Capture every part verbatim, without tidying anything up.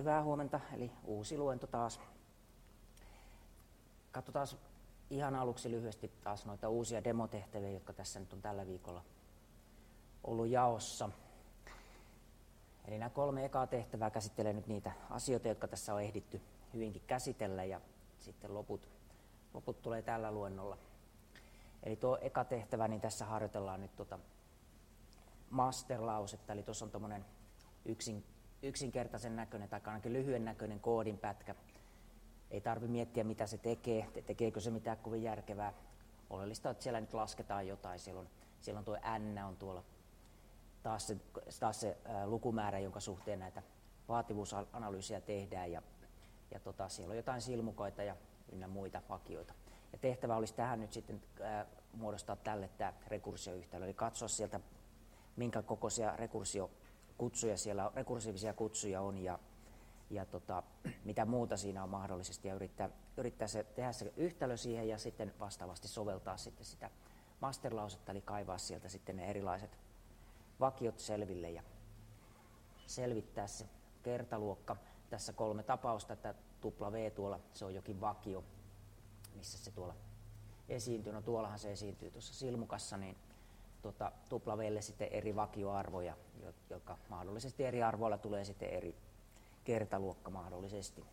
Hyvää huomenta, eli uusi luento taas. Katsotaan ihan aluksi lyhyesti taas noita uusia demotehtäviä, jotka tässä nyt on tällä viikolla ollut jaossa. Eli nämä kolme ekaa tehtävää käsittelee nyt niitä asioita, jotka tässä on ehditty hyvinkin käsitellä, ja sitten loput, loput tulee tällä luennolla. Eli tuo eka tehtävä, niin tässä harjoitellaan nyt tuota master-lausetta, eli tuossa on tuommoinen yksin, yksinkertaisen näköinen tai ainakin lyhyen näköinen koodin pätkä. Ei tarvitse miettiä, mitä se tekee, tekeekö se mitään kovin järkevää. Oleellista on, että siellä nyt lasketaan jotain. Siellä on, siellä on tuo N on tuolla taas se, taas se ää, lukumäärä, jonka suhteen näitä vaativuusanalyysiä tehdään. Ja, ja tota, siellä on jotain silmukoita ja ynnä muita vakioita. Ja tehtävä olisi tähän nyt sitten ää, muodostaa tälle tämä rekursioyhtälö, eli katsoa sieltä, minkä kokoisia rekursiokutsuja siellä, rekursiivisia kutsuja on ja, ja tota, mitä muuta siinä on mahdollisesti, ja yrittää, yrittää se, tehdä se yhtälö siihen ja sitten vastaavasti soveltaa sitten sitä masterlausetta, eli kaivaa sieltä sitten ne erilaiset vakiot selville ja selvittää se kertaluokka. Tässä kolme tapausta, että tupla V tuolla, se on jokin vakio, missä se tuolla esiintyy. No tuollahan se esiintyy tuossa silmukassa, niin tuota, tupla V:lle sitten eri vakioarvoja, jotka mahdollisesti eri arvoilla tulee sitten eri kertaluokka mahdollisesti.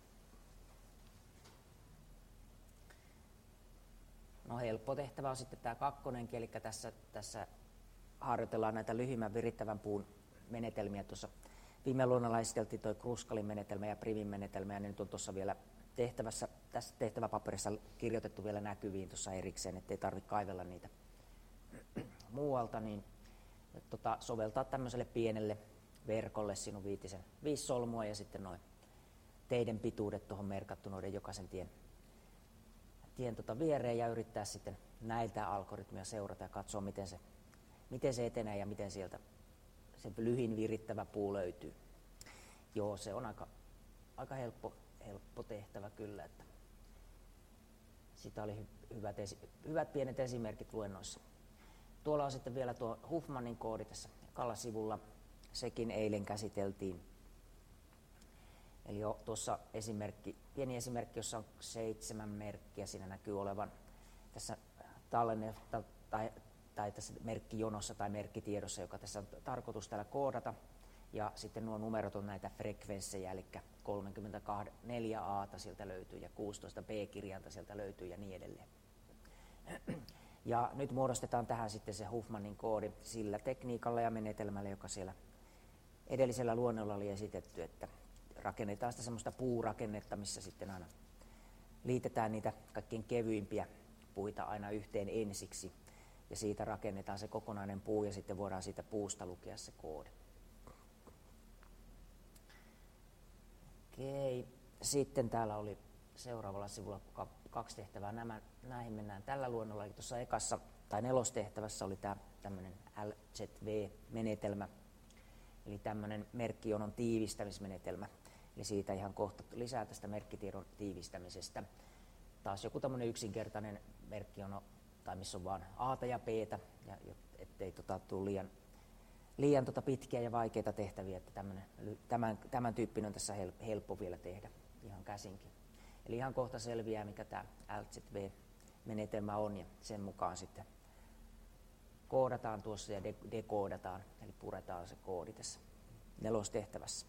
No helppo tehtävä on sitten tämä kakkonenkin, eli tässä, tässä harjoitellaan näitä lyhyimmän virittävän puun menetelmiä. Tuossa viime luonnolla esiteltiin tuo Kruskalin menetelmä ja Privin menetelmä, ja nyt on tuossa vielä tehtävässä, tässä tehtäväpaperissa kirjoitettu vielä näkyviin tuossa erikseen, ettei tarvitse kaivella niitä muualta, niin tota, soveltaa tämmöiselle pienelle verkolle, siinä on viitisen, viisi solmua ja sitten noin teiden pituudet tuohon merkattu noiden jokaisen tien, tien tota viereen, ja yrittää sitten näiltä algoritmia seurata ja katsoa, miten se, miten se etenee ja miten sieltä se lyhin virittävä puu löytyy. Joo, se on aika, aika helppo, helppo tehtävä kyllä, että sitä oli hy- hyvät, esi- hyvät pienet esimerkit luennoissa. Tuolla on sitten vielä tuo Huffmanin koodi tässä ekalla sivulla. Sekin eilen käsiteltiin. Eli jo tuossa esimerkki, pieni esimerkki, jossa on seitsemän merkkiä. Siinä näkyy olevan tässä tallenne, tai, tai tässä merkkijonossa tai merkkitiedossa, joka tässä on tarkoitus täällä koodata. Ja sitten nuo numerot on näitä frekvenssejä, eli kolmekymmentäneljä A sieltä löytyy ja kuusitoista B-kirjainta sieltä löytyy ja niin edelleen. Ja nyt muodostetaan tähän sitten se Huffmanin koodi sillä tekniikalla ja menetelmällä, joka siellä edellisellä luonnolla oli esitetty, että rakennetaan sitä semmoista puurakennetta, missä sitten aina liitetään niitä kaikkein kevyimpiä puita aina yhteen ensiksi, ja siitä rakennetaan se kokonainen puu, ja sitten voidaan siitä puusta lukea se koodi. Okei, sitten täällä oli seuraavalla sivulla kaksi tehtävää. Nämä, näihin mennään tällä luonnolla. Eli tuossa ekassa tai nelostehtävässä oli tämä tämmöinen L Z V-menetelmä, eli tämmöinen merkkijonon tiivistämismenetelmä. Eli siitä ihan kohta lisää tästä merkkitiedon tiivistämisestä. Taas joku tämmöinen yksinkertainen merkkijono, tai missä on vaan A:ta ja B:tä, ja ettei tota, tule liian, liian tota pitkiä ja vaikeita tehtäviä, että tämmönen, tämän, tämän tyyppinen on tässä helppo vielä tehdä ihan käsinkin. Eli ihan kohta selviää, mikä tämä L Z V-menetelmä on, ja sen mukaan sitten koodataan tuossa ja de- dekoodataan, eli puretaan se koodi tässä nelostehtävässä.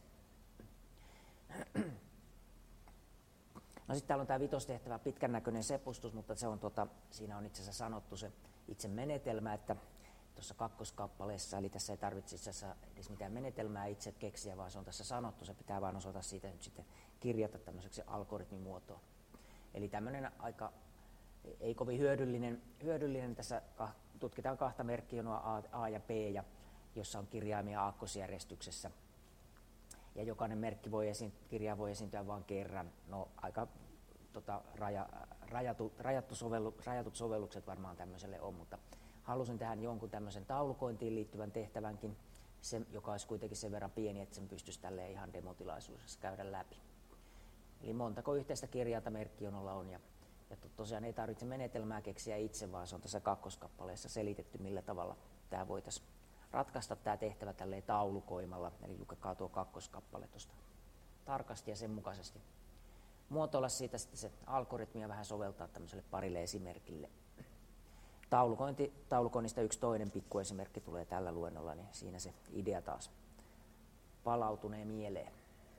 No sitten täällä on tämä vitostehtävä, pitkän näköinen sepustus, mutta se on tota, siinä on itse asiassa sanottu se itse menetelmä, että tuossa kakkoskappaleessa, eli tässä ei tarvitse itse asiassa edes mitään menetelmää itse keksiä, vaan se on tässä sanottu, se pitää vain osata siitä nyt sitten kirjata tämmöiseksi algoritmimuotoon. Eli tämmöinen aika, ei kovin hyödyllinen, hyödyllinen tässä tutkitaan kahta merkkijonoa A, A ja B, ja, jossa on kirjaimia aakkosjärjestyksessä. Ja jokainen merkki voi esiin, kirja voi esiintyä vain kerran. No aika tota, raja, rajatu, rajattu sovellu, rajatut sovellukset varmaan tämmöiselle on, mutta halusin tähän jonkun tämmöisen taulukointiin liittyvän tehtävänkin, se, joka olisi kuitenkin sen verran pieni, että sen pystyisi tälleen ihan demotilaisuudessa käydä läpi. Eli montako yhteistä kirjainta merkkijonolla on, ja, ja tosiaan ei tarvitse menetelmää keksiä itse, vaan se on tässä kakkoskappaleessa selitetty, millä tavalla tämä voitaisiin ratkaista tämä tehtävä tälleen taulukoimalla. Eli lukekaa tuo kakkoskappale tuosta tarkasti ja sen mukaisesti muotoilla siitä sitten se algoritmi ja vähän soveltaa tämmöiselle parille esimerkille. Taulukointi, taulukoinnista yksi toinen pikkuesimerkki tulee tällä luennolla, niin siinä se idea taas palautunee mieleen.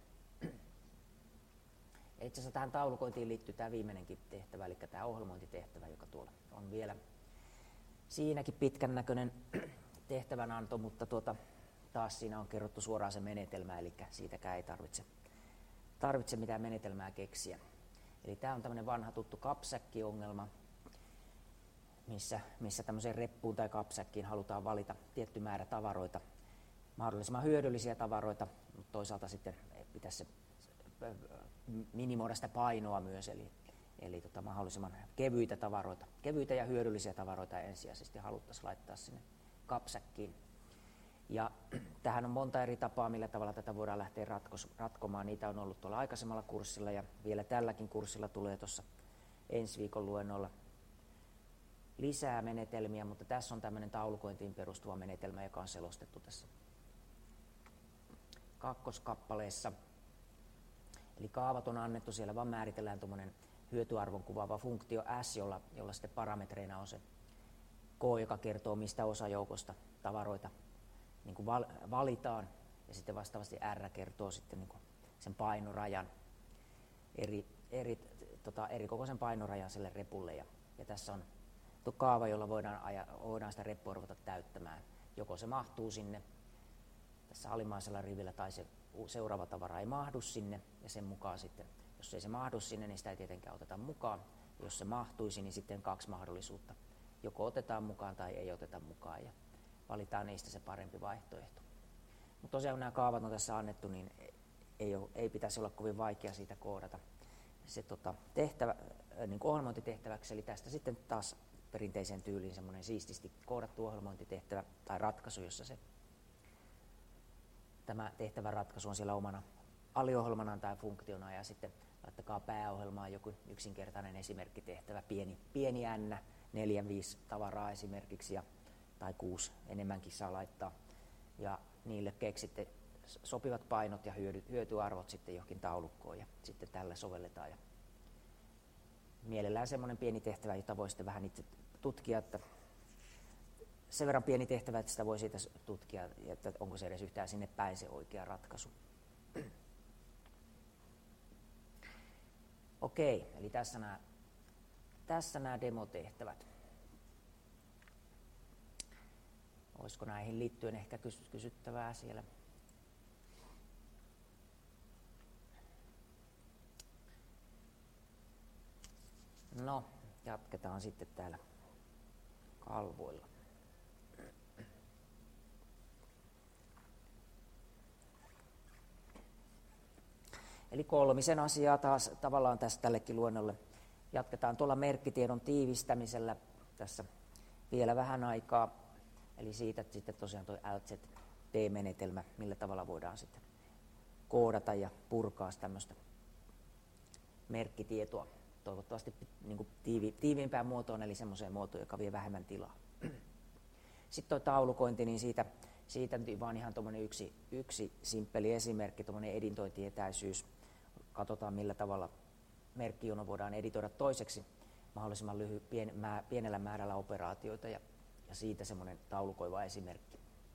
Itse asiassa tähän taulukointiin liittyy tämä viimeinenkin tehtävä, eli tämä ohjelmointitehtävä, joka tuolla on vielä siinäkin pitkän näköinen tehtävänanto, mutta tuota, taas siinä on kerrottu suoraan se menetelmä, eli siitäkään ei tarvitse, tarvitse mitään menetelmää keksiä. Eli tämä on tämmöinen vanha tuttu kapsäkkiongelma, missä, missä tämmöiseen reppuun tai kapsäkkiin halutaan valita tietty määrä tavaroita, mahdollisimman hyödyllisiä tavaroita, mutta toisaalta sitten pitäisi se minimoida sitä painoa myös, eli, eli tota, mahdollisimman kevyitä tavaroita, kevyitä ja hyödyllisiä tavaroita ensisijaisesti haluttaisiin laittaa sinne kapsäkkiin. Ja tähän on monta eri tapaa, millä tavalla tätä voidaan lähteä ratkos, ratkomaan. Niitä on ollut tuolla aikaisemmalla kurssilla ja vielä tälläkin kurssilla tulee tuossa ensi viikon luennolla lisää menetelmiä, mutta tässä on tämmöinen taulukointiin perustuva menetelmä, joka on selostettu tässä kakkoskappaleessa. Eli kaavat on annettu, siellä vaan määritellään tuommoinen hyötyarvon kuvaava funktio S, jolla, jolla sitten parametreina on se K, joka kertoo mistä osajoukosta tavaroita niin kuin val, valitaan, ja sitten vastaavasti R kertoo sitten niin kuin sen painorajan, eri, eri, tota, eri kokoisen painorajan sille repulle, ja, ja tässä on tuo kaava, jolla voidaan, aja, voidaan sitä reppua ruveta täyttämään. Joko se mahtuu sinne tässä alimmaisella rivillä tai se seuraava tavara ei mahdu sinne, ja sen mukaan sitten, jos ei se mahdu sinne, niin sitä ei tietenkään oteta mukaan. Ja jos se mahtuisi, niin sitten kaksi mahdollisuutta. Joko otetaan mukaan tai ei oteta mukaan, ja valitaan niistä se parempi vaihtoehto. Mutta tosiaan kun nämä kaavat on tässä annettu, niin ei, ole, ei pitäisi olla kovin vaikea siitä koodata se tota, tehtävä, niin kuin ohjelmointitehtäväksi, eli tästä sitten taas perinteiseen tyyliin semmoinen siististi koodattu ohjelmointitehtävä tai ratkaisu, jossa se tämä tehtävän ratkaisu on siellä omana aliohjelmanaan tai funktiona, ja sitten laittakaa pääohjelmaan joku yksinkertainen esimerkkitehtävä, pieni, pieni n, neljän, viisi tavaraa esimerkiksi, ja, tai kuusi enemmänkin saa laittaa, ja niille keksitte sopivat painot ja hyödy, hyötyarvot sitten johonkin taulukkoon, ja sitten tällä sovelletaan. Ja mielellään semmoinen pieni tehtävä, jota voi sitten vähän itse tutkia, että sen verran pieni tehtävä, että sitä voi siitä tutkia, että onko se edes yhtään sinne päin se oikea ratkaisu. Okei, eli tässä nämä, tässä nämä demotehtävät. Olisiko näihin liittyen ehkä kysyttävää siellä? No, jatketaan sitten täällä kalvoilla. Eli kolmisen asiaa taas tavallaan tässä tällekin luennolle. Jatketaan tuolla merkkitiedon tiivistämisellä tässä vielä vähän aikaa. Eli siitä että sitten tosiaan tuo L Z T-menetelmä, millä tavalla voidaan sitten koodata ja purkaa tämmöistä merkkitietoa. Toivottavasti niin kuin tiivi, tiiviimpään muotoon, eli semmoiseen muotoon, joka vie vähemmän tilaa. Sitten tuo taulukointi, niin siitä, siitä vaan ihan tuommoinen yksi, yksi simppeli esimerkki, tuommoinen editointietäisyys. Katsotaan, millä tavalla merkkijono voidaan editoida toiseksi mahdollisimman lyhy, pien, mä, pienellä määrällä operaatioita, ja, ja siitä semmoinen taulukoiva esimerkki.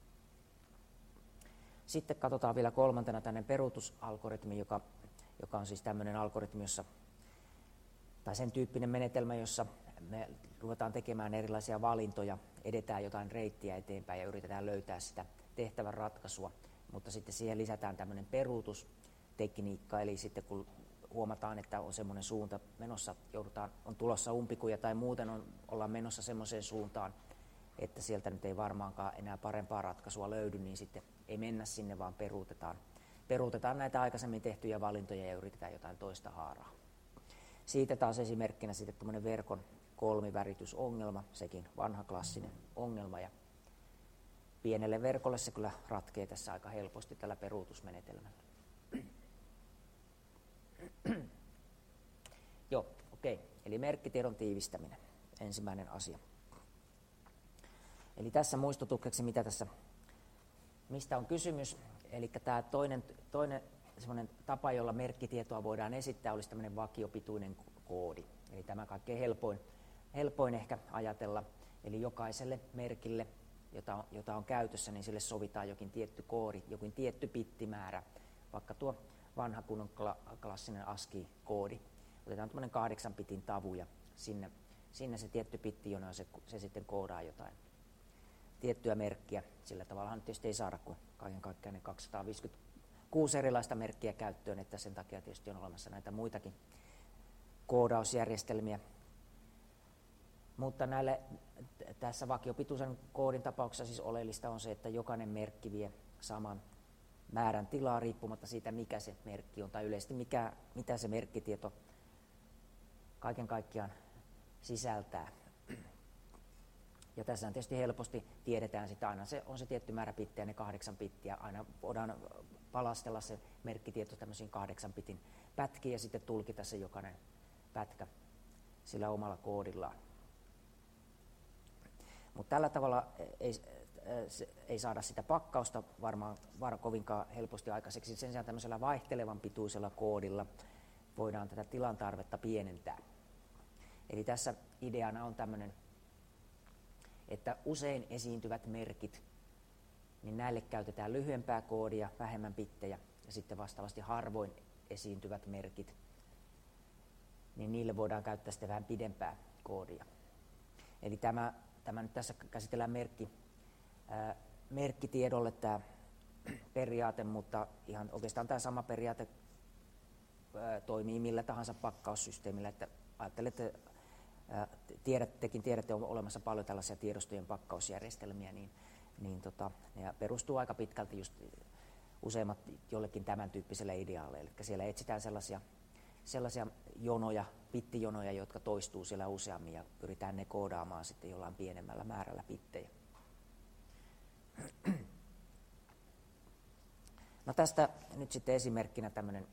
Sitten katsotaan vielä kolmantena tänne peruutusalgoritmi, joka, joka on siis tämmöinen algoritmi, jossa tai sen tyyppinen menetelmä, jossa me ruvetaan tekemään erilaisia valintoja, edetään jotain reittiä eteenpäin ja yritetään löytää sitä tehtävän ratkaisua, mutta sitten siihen lisätään tämmöinen peruutustekniikka, eli sitten kun huomataan, että on semmoinen suunta menossa, joudutaan, on tulossa umpikuja tai muuten on, ollaan menossa semmoiseen suuntaan, että sieltä nyt ei varmaankaan enää parempaa ratkaisua löydy, niin sitten ei mennä sinne, vaan peruutetaan, peruutetaan näitä aikaisemmin tehtyjä valintoja ja yritetään jotain toista haaraa. Siitä taas esimerkkinä sitten tämmöinen verkon kolmiväritysongelma, sekin vanha klassinen ongelma, ja pienelle verkolle se kyllä ratkee tässä aika helposti tällä peruutusmenetelmällä. Joo, okei, eli merkkitiedon tiivistäminen, ensimmäinen asia. Eli tässä muistutukseksi, mitä tässä, mistä on kysymys, eli tämä toinen, toinen semmoinen tapa, jolla merkkitietoa voidaan esittää, olisi tämmöinen vakiopituinen koodi. Eli tämä kaikkein helpoin, helpoin ehkä ajatella. Eli jokaiselle merkille, jota, jota on käytössä, niin sille sovitaan jokin tietty koodi, jokin tietty bittimäärä. Vaikka tuo vanha kunnon kla- klassinen ASCII-koodi. Otetaan tämmöinen kahdeksan bitin tavu ja sinne, sinne se tietty bitti, jona se, se sitten koodaa jotain tiettyä merkkiä. Sillä tavallahan tietysti ei saada kuin kaiken kaikkiaan ne kaksisataaviisikymmentäkuusi erilaista merkkiä käyttöön, että sen takia tietysti on olemassa näitä muitakin koodausjärjestelmiä. Mutta näille, tässä vakiopituisen koodin tapauksessa siis oleellista on se, että jokainen merkki vie saman määrän tilaa riippumatta siitä, mikä se merkki on, tai yleisesti mikä, mitä se merkkitieto kaiken kaikkiaan sisältää. Ja tässä tietysti helposti tiedetään, että aina se on se tietty määrä bittejä, ne kahdeksan bittiä. Aina voidaan palastella se merkkitieto tämmöisiin kahdeksan bitin pätkiin ja sitten tulkita se jokainen pätkä sillä omalla koodillaan. Mutta tällä tavalla ei, ei saada sitä pakkausta varmaan var, kovinkaan helposti aikaiseksi. Sen sijaan tämmöisellä vaihtelevan pituisella koodilla voidaan tätä tilan tarvetta pienentää. Eli tässä ideana on tämmöinen, että usein esiintyvät merkit, niin näille käytetään lyhyempää koodia, vähemmän bittejä, ja sitten vastaavasti harvoin esiintyvät merkit, niin niille voidaan käyttää sitten vähän pidempää koodia. Eli tämä, tämä nyt tässä käsitellään merkki, ää, merkkitiedolle tämä periaate, mutta ihan oikeastaan tämä sama periaate ää, toimii millä tahansa pakkaussysteemillä, että ajattelette, Tiedättekin, tiedätte, on olemassa paljon tällaisia tiedostojen pakkausjärjestelmiä, niin, niin tota, ne perustuu aika pitkälti just useimmat jollekin tämän tyyppiselle idealle. Eli siellä etsitään sellaisia, sellaisia jonoja, bittijonoja, jotka toistuu siellä useammin ja pyritään ne koodaamaan sitten jollain pienemmällä määrällä bittejä. No tästä nyt sitten esimerkkinä tämmöinen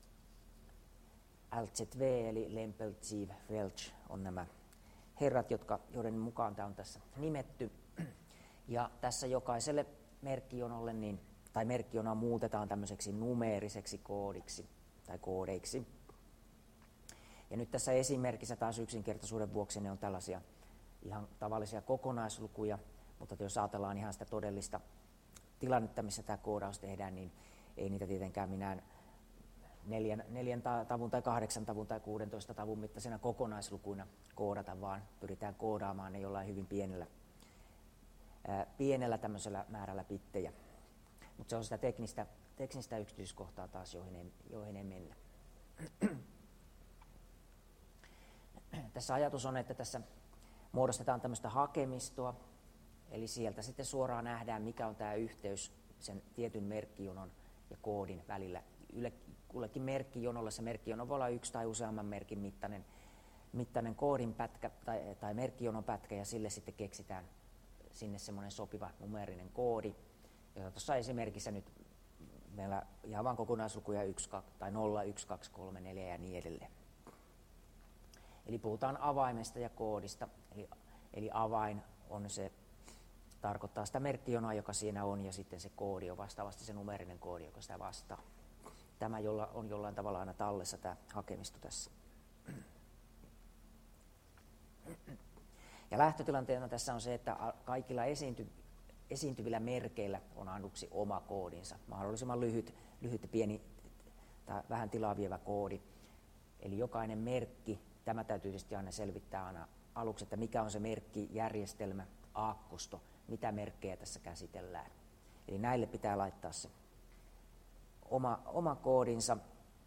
L Z V eli Lempel-Ziv Welch on nämä herrat, jotka, joiden mukaan tämä on tässä nimetty. Ja tässä jokaiselle merkkijonolle, niin, tai merkkijona muutetaan tämmöiseksi numeeriseksi koodiksi tai koodeiksi. Ja nyt tässä esimerkissä taas yksinkertaisuuden vuoksi ne on tällaisia ihan tavallisia kokonaislukuja, mutta jos ajatellaan ihan sitä todellista tilannetta, missä tämä koodaus tehdään, niin ei niitä tietenkään minään neljän, neljän tavun tai kahdeksan tavun tai kuudentoista tavun mittaisena kokonaislukuina koodata, vaan pyritään koodaamaan ne jollain hyvin pienellä, ää, pienellä tämmöisellä määrällä bittejä. Mutta se on sitä teknistä, teknistä yksityiskohtaa taas, joihin ei, joihin ei mennä. Tässä ajatus on, että tässä muodostetaan tämmöistä hakemistoa, eli sieltä sitten suoraan nähdään, mikä on tämä yhteys sen tietyn merkkijonon ja koodin välillä. Yle, kullekin merkkijonolle se merkkijono voi olla yksi tai useamman merkin mittainen, mittainen koodin pätkä tai, tai merkkijonon pätkä, ja sille sitten keksitään sinne semmoinen sopiva numeerinen koodi, jota tuossa esimerkissä nyt meillä ihan vain kokonaislukuja yksi, kaksi, tai nolla, yksi, kaksi, kolme, neljä ja niin edelleen. Eli puhutaan avaimesta ja koodista, eli, eli avain on se, tarkoittaa sitä merkkijonoa, joka siinä on, ja sitten se koodi on vastaavasti se numeerinen koodi, joka sitä vastaa. Tämä jolla on jollain tavalla aina tallessa tämä hakemisto tässä. Ja lähtötilanteena tässä on se, että kaikilla esiinty, esiintyvillä merkeillä on aluksi oma koodinsa, mahdollisimman lyhyt, lyhyt pieni tai vähän tilaa vievä koodi. Eli jokainen merkki, tämä täytyy tietysti aina selvittää aina aluksi, että mikä on se merkkijärjestelmä, aakkosto, mitä merkkejä tässä käsitellään. Eli näille pitää laittaa se oma, oma koodinsa.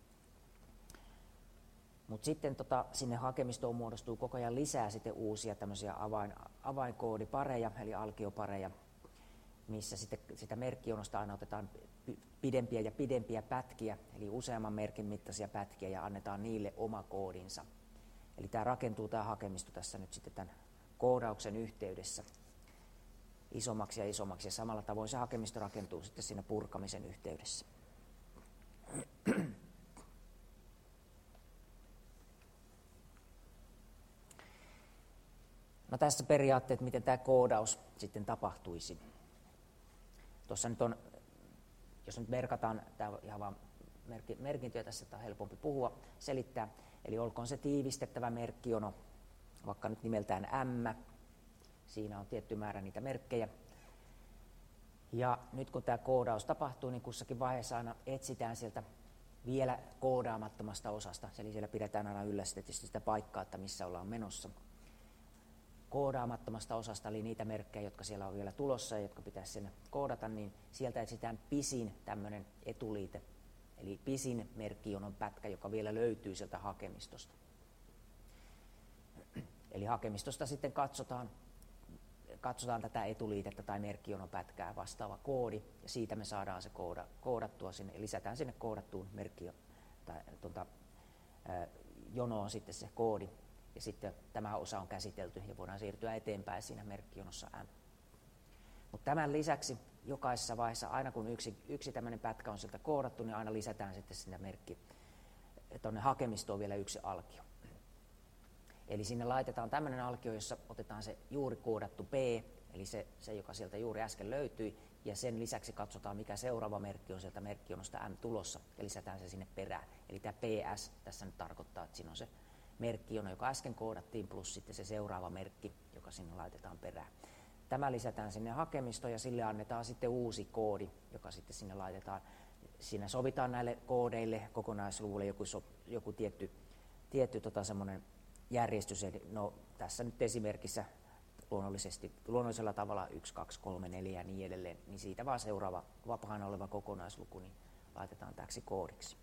Mutta sitten tota, sinne hakemistoon muodostuu koko ajan lisää sitten uusia tämmöisiä avain, avainkoodipareja, eli alkiopareja, missä sitten sitä merkkijonosta aina otetaan pidempiä ja pidempiä pätkiä, eli useamman merkin mittaisia pätkiä, ja annetaan niille oma koodinsa. Eli tämä rakentuu tämä hakemisto tässä nyt sitten tämän koodauksen yhteydessä isommaksi ja isommaksi, ja samalla tavoin se hakemisto rakentuu sitten siinä purkamisen yhteydessä. No tässä periaatteet, miten tämä koodaus sitten tapahtuisi. Tuossa nyt on, jos nyt merkataan, tämä on ihan vaan merkintöjä tässä, on helpompi puhua, selittää. Eli olkoon se tiivistettävä merkkijono, vaikka nyt nimeltään M, siinä on tietty määrä niitä merkkejä. Ja nyt kun tämä koodaus tapahtuu, niin kussakin vaiheessa aina etsitään sieltä vielä koodaamattomasta osasta, eli siellä pidetään aina yllä sitä paikkaa, että missä ollaan menossa. Koodaamattomasta osasta, eli niitä merkkejä, jotka siellä on vielä tulossa ja jotka pitäisi sinne koodata, niin sieltä etsitään pisin tämmöinen etuliite, eli pisin merkkijonon pätkä, joka vielä löytyy sieltä hakemistosta. Eli hakemistosta sitten katsotaan, katsotaan tätä etuliitettä tai merkkijonon pätkää vastaava koodi, ja siitä me saadaan se kooda, koodattua sinne, ja lisätään sinne koodattuun merkki, tai tuota, ää, jonoon sitten se koodi, ja sitten tämä osa on käsitelty, ja voidaan siirtyä eteenpäin siinä merkkijonossa M. Mutta tämän lisäksi jokaisessa vaiheessa, aina kun yksi, yksi tämmöinen pätkä on sieltä koodattu, niin aina lisätään sitten sinne merkki, tuonne hakemistoon vielä yksi alkio. Eli sinne laitetaan tämmöinen alkio, jossa otetaan se juuri koodattu P, eli se, se joka sieltä juuri äsken löytyi, ja sen lisäksi katsotaan, mikä seuraava merkki on sieltä merkkijonosta M tulossa, ja lisätään se sinne perään. Eli tämä P S tässä nyt tarkoittaa, että siinä on se merkkijono, joka äsken koodattiin, plus sitten se seuraava merkki, joka sinne laitetaan perään. Tämä lisätään sinne hakemistoon, ja sille annetaan sitten uusi koodi, joka sitten sinne laitetaan. Siinä sovitaan näille koodeille, kokonaisluvulle joku, so, joku tietty, tietty tota semmoinen järjestys, eli no, tässä nyt esimerkissä luonnollisesti, luonnollisella tavalla yksi, kaksi, kolme, neljä ja niin edelleen, niin siitä vaan seuraava vapaana oleva kokonaisluku niin laitetaan täksi koodiksi.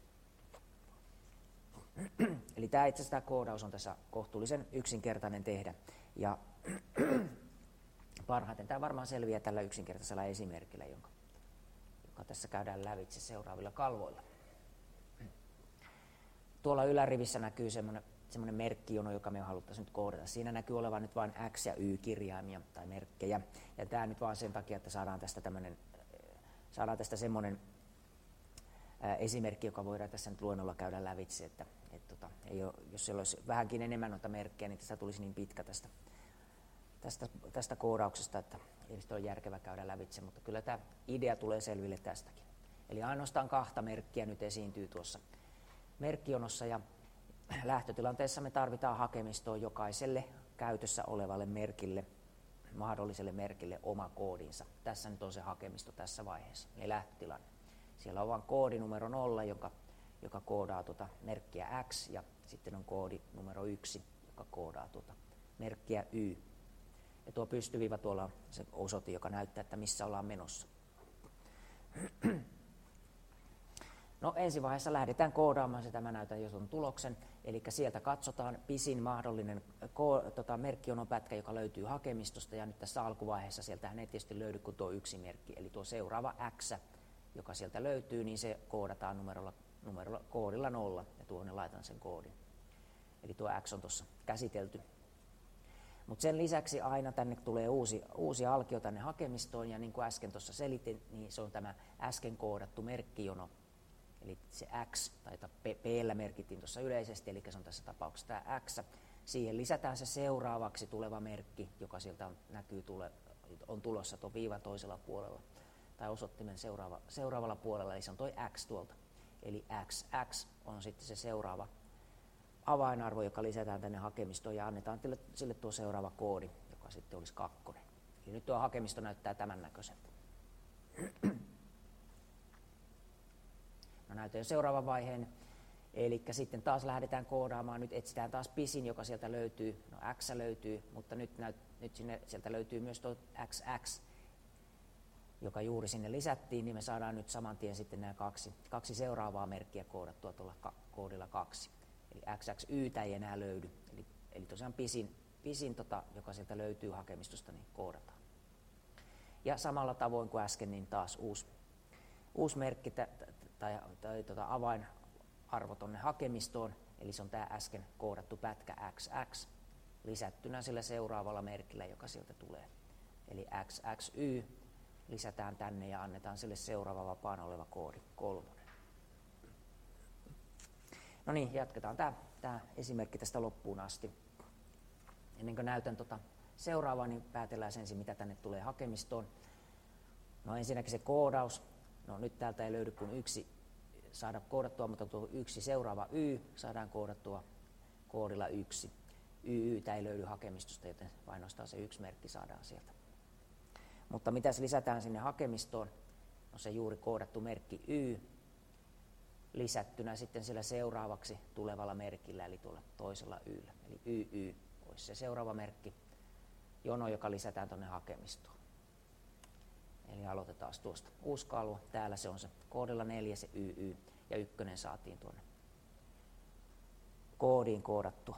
Eli tämä itse asiassa tämä koodaus on tässä kohtuullisen yksinkertainen tehdä, ja parhaiten tämä varmaan selviää tällä yksinkertaisella esimerkillä, jonka, joka tässä käydään lävitse seuraavilla kalvoilla. Tuolla ylärivissä näkyy semmoinen semmoinen merkkijono, joka me haluttaisiin nyt koodata. Siinä näkyy olevan nyt vain X- ja Y-kirjaimia tai merkkejä. Ja tämä nyt vaan sen takia, että saadaan tästä, tämmöinen, saadaan tästä semmoinen ää, esimerkki, joka voidaan tässä nyt luennolla käydä lävitse. Että, et, tota, ei ole, jos siellä olisi vähänkin enemmän noita merkkejä, niin tästä tulisi niin pitkä tästä, tästä, tästä koodauksesta, että ei sitä ole järkevä käydä lävitse. Mutta kyllä tämä idea tulee selville tästäkin. Eli ainoastaan kahta merkkiä nyt esiintyy tuossa merkkijonossa, ja lähtötilanteessa me tarvitaan hakemistoon jokaiselle käytössä olevalle merkille, mahdolliselle merkille oma koodinsa. Tässä nyt on se hakemisto tässä vaiheessa, eli lähtötilanne. Siellä on vain koodi numero nolla, joka, joka koodaa tuota merkkiä X, ja sitten on koodi numero yksi, joka koodaa tuota merkkiä Y. Ja tuo pystyviiva tuolla on se osoite, joka näyttää, että missä ollaan menossa. No ensi vaiheessa lähdetään koodaamaan se, tämä näytän jo tuon tuloksen, eli sieltä katsotaan pisin mahdollinen ko- tota, merkkijonopätkä, joka löytyy hakemistosta, ja nyt tässä alkuvaiheessa sieltähän ei tietysti löydy kuin tuo yksi merkki, eli tuo seuraava X, joka sieltä löytyy, niin se koodataan numerolla, numerolla koodilla nolla, ja tuonne laitan sen koodin. Eli tuo X on tuossa käsitelty. Mutta sen lisäksi aina tänne tulee uusi, uusi alkio tänne hakemistoon, ja niin kuin äsken tuossa selitin, niin se on tämä äsken koodattu merkkijono. Eli se X, tai P-llä merkittiin tuossa yleisesti, eli se on tässä tapauksessa tämä X. Siihen lisätään se seuraavaksi tuleva merkki, joka sieltä on, näkyy, tule, on tulossa tuon viivan toisella puolella, tai osoittimen seuraava, seuraavalla puolella, eli se on tuo X tuolta. Eli X X on sitten se seuraava avainarvo, joka lisätään tänne hakemistoon, ja annetaan sille, sille tuo seuraava koodi, joka sitten olisi kakkonen. Eli nyt tuo hakemisto näyttää tämän näköiseltä. No näytän jo seuraavan vaiheen, eli sitten taas lähdetään koodaamaan, nyt etsitään taas pisin, joka sieltä löytyy, no X löytyy, mutta nyt, näyt, nyt sinne, sieltä löytyy myös tuo X X, joka juuri sinne lisättiin, niin me saadaan nyt saman tien sitten nämä kaksi, kaksi seuraavaa merkkiä koodattua tuolla ka, koodilla kaksi. Eli X X Y:tä ei enää löydy, eli, eli tosiaan pisin, pisin tota, joka sieltä löytyy hakemistosta, niin koodataan. Ja samalla tavoin kuin äsken, niin taas uusi, uusi merkki, t- tai, tai tota avainarvo tuonne hakemistoon, eli se on tämä äsken koodattu pätkä X X lisättynä sillä seuraavalla merkillä, joka sieltä tulee. Eli X X Y lisätään tänne ja annetaan sille seuraava vapaana oleva koodi kolmonen. No niin, jatketaan tämä, tämä esimerkki tästä loppuun asti. Ennen kuin näytän tota seuraavaa, niin päätellään ensin, mitä tänne tulee hakemistoon. No ensinnäkin se koodaus. No nyt täältä ei löydy kuin yksi saada koodattua, mutta tuo yksi seuraava Y saadaan koodattua koodilla yksi. Y Y ei löydy hakemistosta, joten vain ainoastaan se yksi merkki saadaan sieltä. Mutta mitä lisätään sinne hakemistoon? No se juuri koodattu merkki Y lisättynä sitten sillä seuraavaksi tulevalla merkillä, eli tuolla toisella Yllä. Eli Y Y olisi se seuraava merkki, jono, joka lisätään tuonne hakemistoon. Eli aloitetaan tuosta uusi kalvo. Täällä se on se koodilla neljä, se Y Y, ja ykkönen saatiin tuonne koodiin koodattua.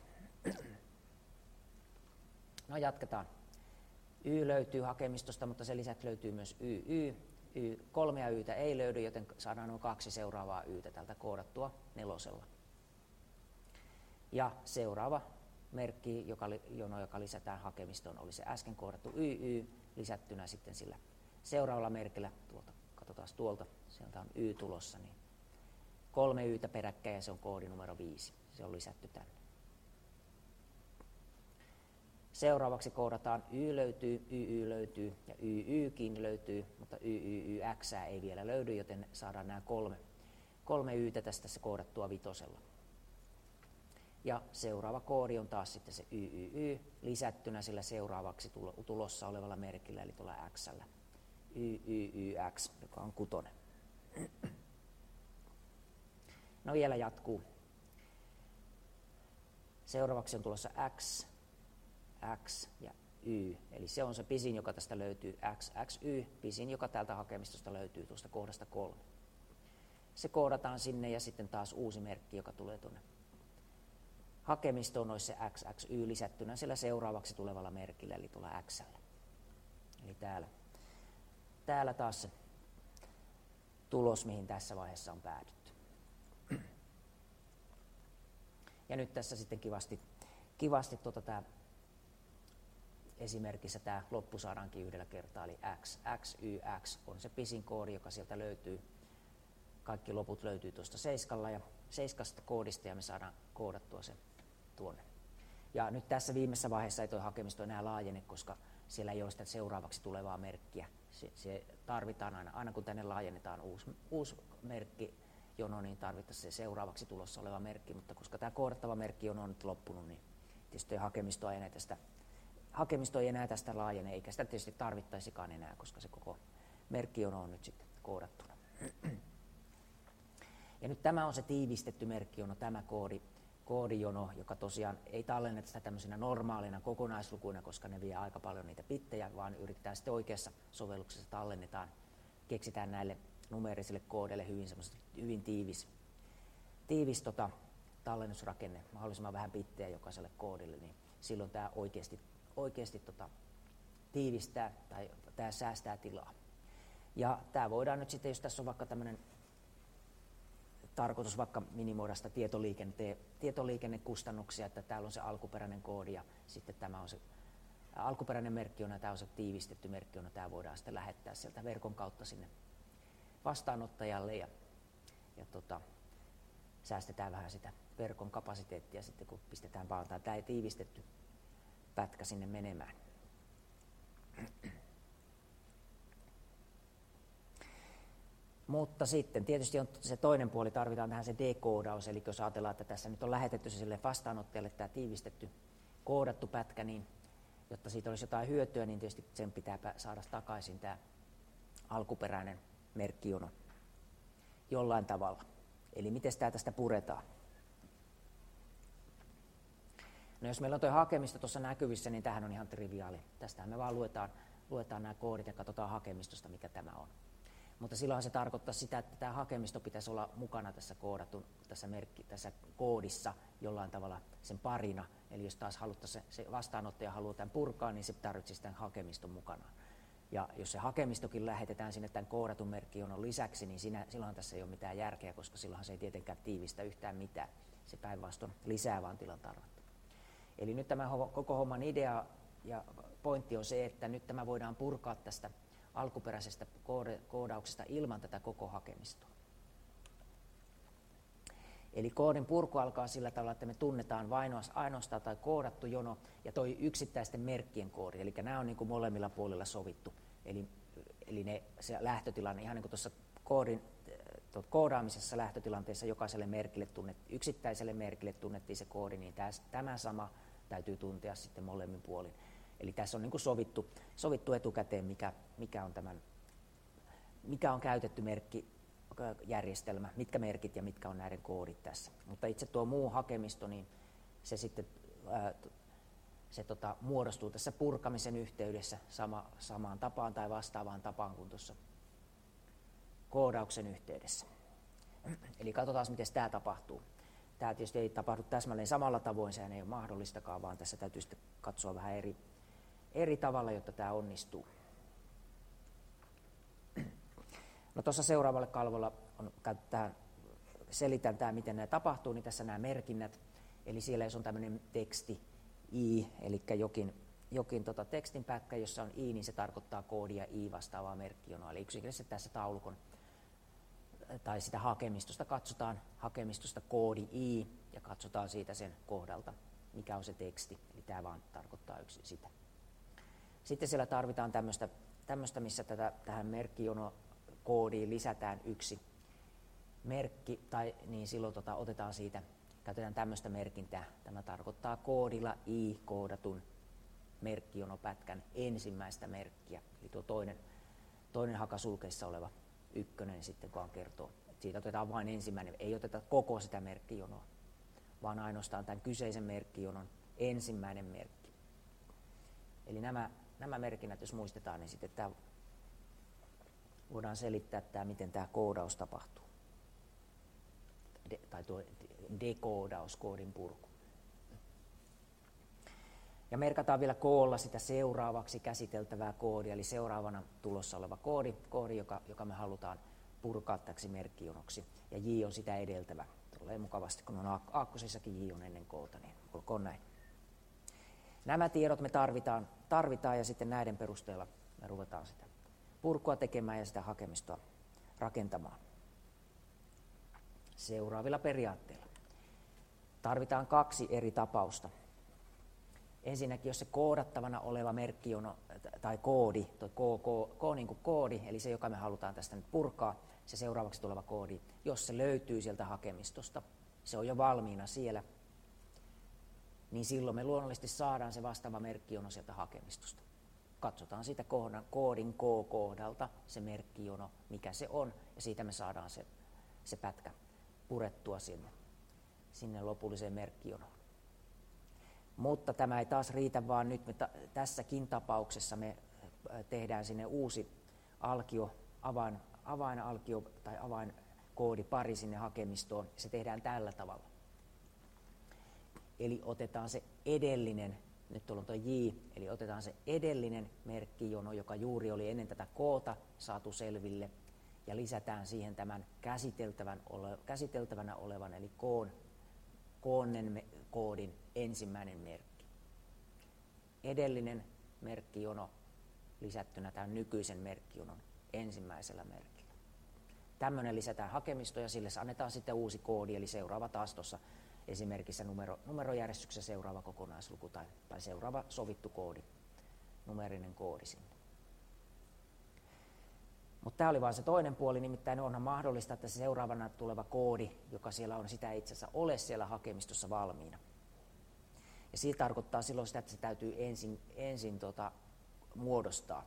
No jatketaan. Y löytyy hakemistosta, mutta sen lisäksi löytyy myös Y Y. Y, kolmea Ytä ei löydy, joten saadaan noin kaksi seuraavaa Ytä tältä koodattua nelosella. Ja seuraava merkki, joka, jono, joka lisätään hakemistoon, oli se äsken koodattu Y Y, lisättynä sitten sillä seuraavalla merkillä, tuolta, katsotaan tuolta, sieltä on Y tulossa, niin kolme Ytä peräkkäin ja se on koodi numero viisi. Se on lisätty tänne. Seuraavaksi koodataan Y löytyy, Y Y löytyy ja Y Ykin löytyy, mutta Y Y Y X ei vielä löydy, joten saadaan nämä kolme, kolme Ytä tästä se koodattua vitosella. Ja seuraava koodi on taas sitten se Y Y Y lisättynä sillä seuraavaksi tulossa olevalla merkillä, eli tuolla X:llä. Y Y Y X, joka on kutonen. No vielä jatkuu. Seuraavaksi on tulossa X, X ja Y, eli se on se pisin, joka tästä löytyy, X, X, Y, pisin, joka täältä hakemistosta löytyy tuosta kohdasta kolme. Se koodataan sinne ja sitten taas uusi merkki, joka tulee tuonne hakemistoon, olisi se X, X, Y lisättynä sillä seuraavaksi tulevalla merkillä, eli tuolla X:llä. Eli täällä, täällä taas se tulos, mihin tässä vaiheessa on päädytty. Ja nyt tässä sitten kivasti, kivasti tuota tää esimerkissä tämä loppu saadaankin yhdellä kertaa, eli X, X, Y, X on se pisin koodi, joka sieltä löytyy. Kaikki loput löytyy tuosta seiskalla ja seiskasta koodista, ja me saadaan koodattua se tuonne. Ja nyt tässä viimeisessä vaiheessa ei tuo hakemisto enää laajene, koska siellä ei ole sitä seuraavaksi tulevaa merkkiä. Se, se tarvitaan aina, aina kun tänne laajennetaan uusi, uusi merkki, jono, niin tarvittaisiin se seuraavaksi tulossa oleva merkki, mutta koska tämä koodattava merkki on nyt loppunut, niin tietysti hakemisto ei enää tästä Hakemisto ei enää tästä laajene, eikä sitä tietysti tarvittaisikaan enää, koska se koko merkkijono on nyt sitten koodattuna. Ja nyt tämä on se tiivistetty merkkijono, tämä koodi, koodijono, joka tosiaan ei tallenneta sitä tämmöisenä normaalina kokonaislukuina, koska ne vie aika paljon niitä bittejä, vaan yritetään sitten oikeassa sovelluksessa tallennetaan, keksitään näille numeerisille koodeille hyvin, hyvin tiivis, tiivis tota, tallennusrakenne, mahdollisimman vähän bittejä jokaiselle koodille, niin silloin tämä oikeasti oikeasti tota, tiivistää tai tämä säästää tilaa. Ja tämä voidaan nyt sitten, jos tässä on vaikka tämmöinen tarkoitus vaikka minimoida sitä tietoliikenne, tietoliikennekustannuksia, että täällä on se alkuperäinen koodi ja sitten tämä on se alkuperäinen merkkijono ja tämä on se tiivistetty merkkijono, tämä voidaan sitten lähettää sieltä verkon kautta sinne vastaanottajalle ja, ja tota, säästetään vähän sitä verkon kapasiteettia sitten, kun pistetään vaan tämä tiivistetty pätkä sinne menemään. Mutta sitten tietysti on se toinen puoli, tarvitaan tähän se dekoodaus, eli jos ajatellaan, että tässä nyt on lähetetty se sille vastaanottajalle tämä tiivistetty, koodattu pätkä, niin jotta siitä olisi jotain hyötyä, niin tietysti sen pitää saada takaisin tämä alkuperäinen merkkijono jollain tavalla. Eli miten tämä tästä puretaan? No jos meillä on tuo hakemisto tuossa näkyvissä, niin tämähän on ihan triviaali. Tästähän me vaan luetaan, luetaan nämä koodit ja katsotaan hakemistosta, mikä tämä on. Mutta silloin se tarkoittaa sitä, että tämä hakemisto pitäisi olla mukana tässä, koodatun, tässä, merkki, tässä koodissa jollain tavalla sen parina. Eli jos taas haluttaisiin, se vastaanottaja haluaa tämän purkaa, niin se tarvitsisi tämän hakemiston mukanaan. Ja jos se hakemistokin lähetetään sinne tämän koodatun merkkijonon lisäksi, niin siinä, silloin tässä ei ole mitään järkeä, koska silloin se ei tietenkään tiivistä yhtään mitään. Se päinvastoin lisää vaan tilan tarvetta. Eli nyt tämä koko homman idea ja pointti on se, että nyt tämä voidaan purkaa tästä alkuperäisestä koodauksesta ilman tätä koko hakemistoa. Eli koodin purku alkaa sillä tavalla, että me tunnetaan vain ainoastaan tai koodattu jono ja toi yksittäisten merkkien koodi. Eli nämä on niin kuin molemmilla puolilla sovittu. Eli, eli ne, se lähtötilanne, ihan niin kuin tuossa koodin koodaamisessa lähtötilanteessa jokaiselle merkille tunnet, yksittäiselle merkille tunnettiin se koodi, niin täs, tämä sama täytyy tuntea sitten molemmin puolin. Eli tässä on niin kuin sovittu, sovittu etukäteen, mikä, mikä, on tämän, mikä on käytetty merkkijärjestelmä, mitkä merkit ja mitkä on näiden koodit tässä. Mutta itse tuo muu hakemisto, niin se sitten ää, se tota, muodostuu tässä purkamisen yhteydessä sama, samaan tapaan tai vastaavaan tapaan kuin tuossa koodauksen yhteydessä. Eli katsotaan, miten tämä tapahtuu. Tämä tietysti ei tapahdu täsmälleen samalla tavoin, sehän ei ole mahdollistakaan, vaan tässä täytyy sitten katsoa vähän eri, eri tavalla, jotta tämä onnistuu. No tuossa seuraavalla kalvolla on, tähän, selitän tämä, miten nämä tapahtuu, niin tässä nämä merkinnät. Eli siellä jos on tämmöinen teksti i, eli jokin, jokin tota tekstin pätkä, jossa on i, niin se tarkoittaa koodia i vastaavaa merkkijonoa. Eli yksinkertaisesti tässä taulukon tai sitä hakemistosta katsotaan hakemistosta koodi i ja katsotaan siitä sen kohdalta, mikä on se teksti. Eli tämä vaan tarkoittaa yksi sitä. Sitten siellä tarvitaan tämmöistä, tämmöistä missä tätä, tähän merkkijonokoodiin lisätään yksi merkki, tai niin silloin tota, otetaan siitä, käytetään tämmöistä merkintää. Tämä tarkoittaa koodilla i koodatun merkkijonopätkän ensimmäistä merkkiä. Eli tuo toinen, toinen hakasulkeissa oleva ykkönen sitten vaan kertoo, että siitä otetaan vain ensimmäinen, ei oteta koko sitä merkkijonoa, vaan ainoastaan tämän kyseisen merkkijonon ensimmäinen merkki. Eli nämä, nämä merkinnät, jos muistetaan, niin sitten tämä, voidaan selittää tämä, miten tämä koodaus tapahtuu. De, tai tuo dekoodaus, koodin purku. Ja merkataan vielä koolla sitä seuraavaksi käsiteltävää koodia, eli seuraavana tulossa oleva koodi, koodi joka, joka me halutaan purkaa täksi merkkijonoksi. Ja J on sitä edeltävä. Tulee mukavasti, kun on aakkosissakin J on ennen koota, niin olkoon näin. Nämä tiedot me tarvitaan, tarvitaan ja sitten näiden perusteella me ruvetaan sitä purkua tekemään ja sitä hakemistoa rakentamaan. Seuraavilla periaatteilla. Tarvitaan kaksi eri tapausta. Ensinnäkin, jos se koodattavana oleva merkkijono tai koodi, toi K, K, K niin kuin koodi, eli se, joka me halutaan tästä nyt purkaa, se seuraavaksi tuleva koodi, jos se löytyy sieltä hakemistosta, se on jo valmiina siellä, niin silloin me luonnollisesti saadaan se vastaava merkkijono sieltä hakemistosta. Katsotaan siitä kohdan, koodin K-kohdalta se merkkijono, mikä se on, ja siitä me saadaan se, se pätkä purettua sinne, sinne lopulliseen merkkijonoon. Mutta tämä ei taas riitä, vaan nyt me ta- tässäkin tapauksessa me tehdään sinne uusi alkio, avain, avainalkio tai avainkoodipari sinne hakemistoon. Se tehdään tällä tavalla. Eli otetaan se edellinen, nyt tuolla on tuo J, eli otetaan se edellinen merkkijono, joka juuri oli ennen tätä koota saatu selville, ja lisätään siihen tämän käsiteltävän ole, käsiteltävänä olevan, eli koon, koonnen koodin ensimmäinen merkki. Edellinen merkkijono lisättynä tämän nykyisen merkkijonon ensimmäisellä merkillä. Tämmöinen lisätään hakemistoon ja sille annetaan sitten uusi koodi, eli seuraava taas tuossa esimerkissä numero, numerojärjestyksessä seuraava kokonaisluku tai, tai seuraava sovittu koodi, numerinen koodi sinne. Mutta tämä oli vain se toinen puoli, nimittäin onhan mahdollista, että se seuraavana tuleva koodi, joka siellä on, sitä ei itse asiassa ole siellä hakemistossa valmiina. Ja siitä tarkoittaa silloin sitä, että se täytyy ensin, ensin tota, muodostaa.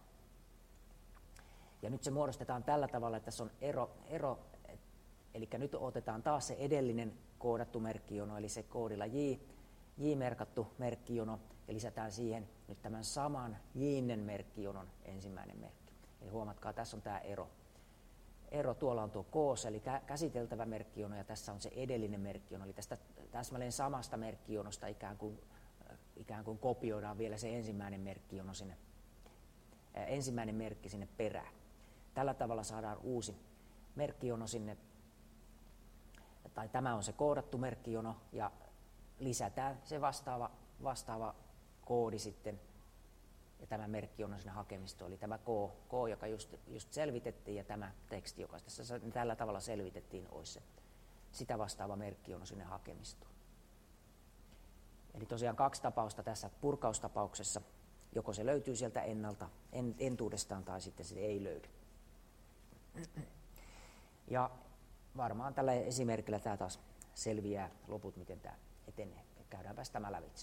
Ja nyt se muodostetaan tällä tavalla, että tässä on ero, ero eli nyt otetaan taas se edellinen koodattu merkkijono, eli se koodilla J, J-merkattu merkkijono, ja lisätään siihen nyt tämän saman J:n merkkijonon ensimmäinen merkki. Eli huomatkaa, tässä on tämä ero. Ero tuolla on tuo K, eli käsiteltävä merkkijono, ja tässä on se edellinen merkkijono. Eli tästä täsmälleen samasta merkkijonosta ikään kuin, ikään kuin kopioidaan vielä se ensimmäinen merkkijono sinne, ää, ensimmäinen merkki sinne perään. Tällä tavalla saadaan uusi merkkijono sinne, tai tämä on se koodattu merkkijono, ja lisätään se vastaava, vastaava koodi sitten, ja tämä merkkijono sinne hakemistoon, eli tämä K, K joka just, just selvitettiin, ja tämä teksti, joka tässä tällä tavalla selvitettiin, olisi se, sitä vastaava merkkijono sinne hakemistoon. Eli tosiaan kaksi tapausta tässä purkaustapauksessa, joko se löytyy sieltä ennalta, entuudestaan, tai sitten se ei löydy. Ja varmaan tällä esimerkillä tämä taas selviää loput, miten tämä etenee. Käydäänpäs tämä lävitse.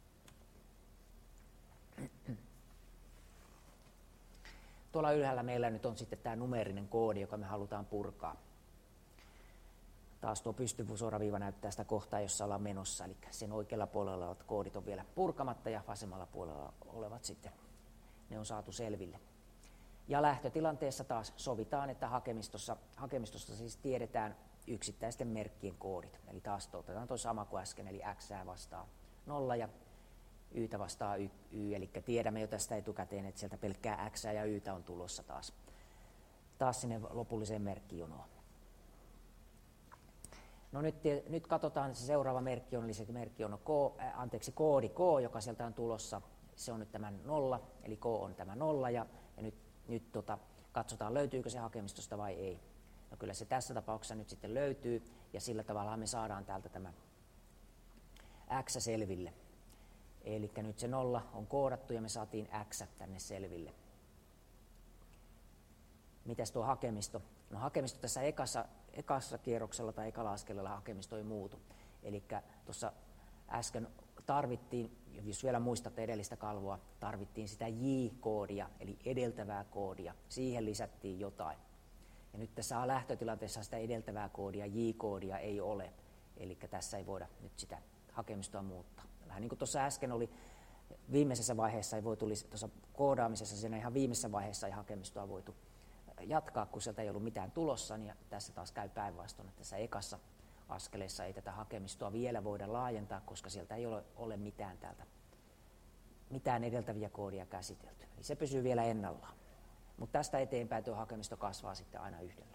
Tuolla ylhäällä meillä nyt on sitten tämä numeerinen koodi, joka me halutaan purkaa. Taas tuo pystysuoraviiva näyttää sitä kohtaa, jossa ollaan menossa, eli sen oikealla puolella olevat koodit on vielä purkamatta ja vasemmalla puolella olevat sitten, ne on saatu selville. Ja lähtötilanteessa taas sovitaan, että hakemistossa, hakemistossa siis tiedetään yksittäisten merkkien koodit. Eli taas otetaan tuo sama kuin äsken, eli x vastaa nolla ja y vastaa y, y, eli tiedämme jo tästä etukäteen, että sieltä pelkkää x ja y on tulossa taas, taas sinne lopulliseen merkkijonoon. No nyt, nyt katsotaan se seuraava merkki on, eli se merkki on K, äh, anteeksi, koodi K, joka sieltä on tulossa. Se on nyt tämä nolla, eli K on tämä nolla, ja, ja nyt, nyt tota, katsotaan löytyykö se hakemistosta vai ei. No kyllä se tässä tapauksessa nyt sitten löytyy, ja sillä tavalla me saadaan täältä tämä x selville. Eli nyt se nolla on koodattu ja me saatiin x tänne selville. Mitäs tuo hakemisto? No hakemisto tässä ekassa, ekassa kierroksella tai ekalla askeleella hakemisto ei muutu. Eli tuossa äsken tarvittiin, jos vielä muistatte edellistä kalvoa, tarvittiin sitä J-koodia, eli edeltävää koodia. Siihen lisättiin jotain. Ja nyt tässä lähtötilanteessa sitä edeltävää koodia, J-koodia ei ole. Eli tässä ei voida nyt sitä hakemistoa muuttaa. Vähän niin kuin tuossa äsken oli, viimeisessä vaiheessa ei voitu, tuossa koodaamisessa siinä ihan viimeisessä vaiheessa ei hakemistoa voitu jatkaa, kun sieltä ei ollut mitään tulossa, niin tässä taas käy päinvastoin, että tässä ekassa askeleessa ei tätä hakemistoa vielä voida laajentaa, koska sieltä ei ole, ole mitään täältä, mitään edeltäviä koodia käsitelty. Eli se pysyy vielä ennallaan. Mutta tästä eteenpäin tuo hakemisto kasvaa sitten aina yhdellä.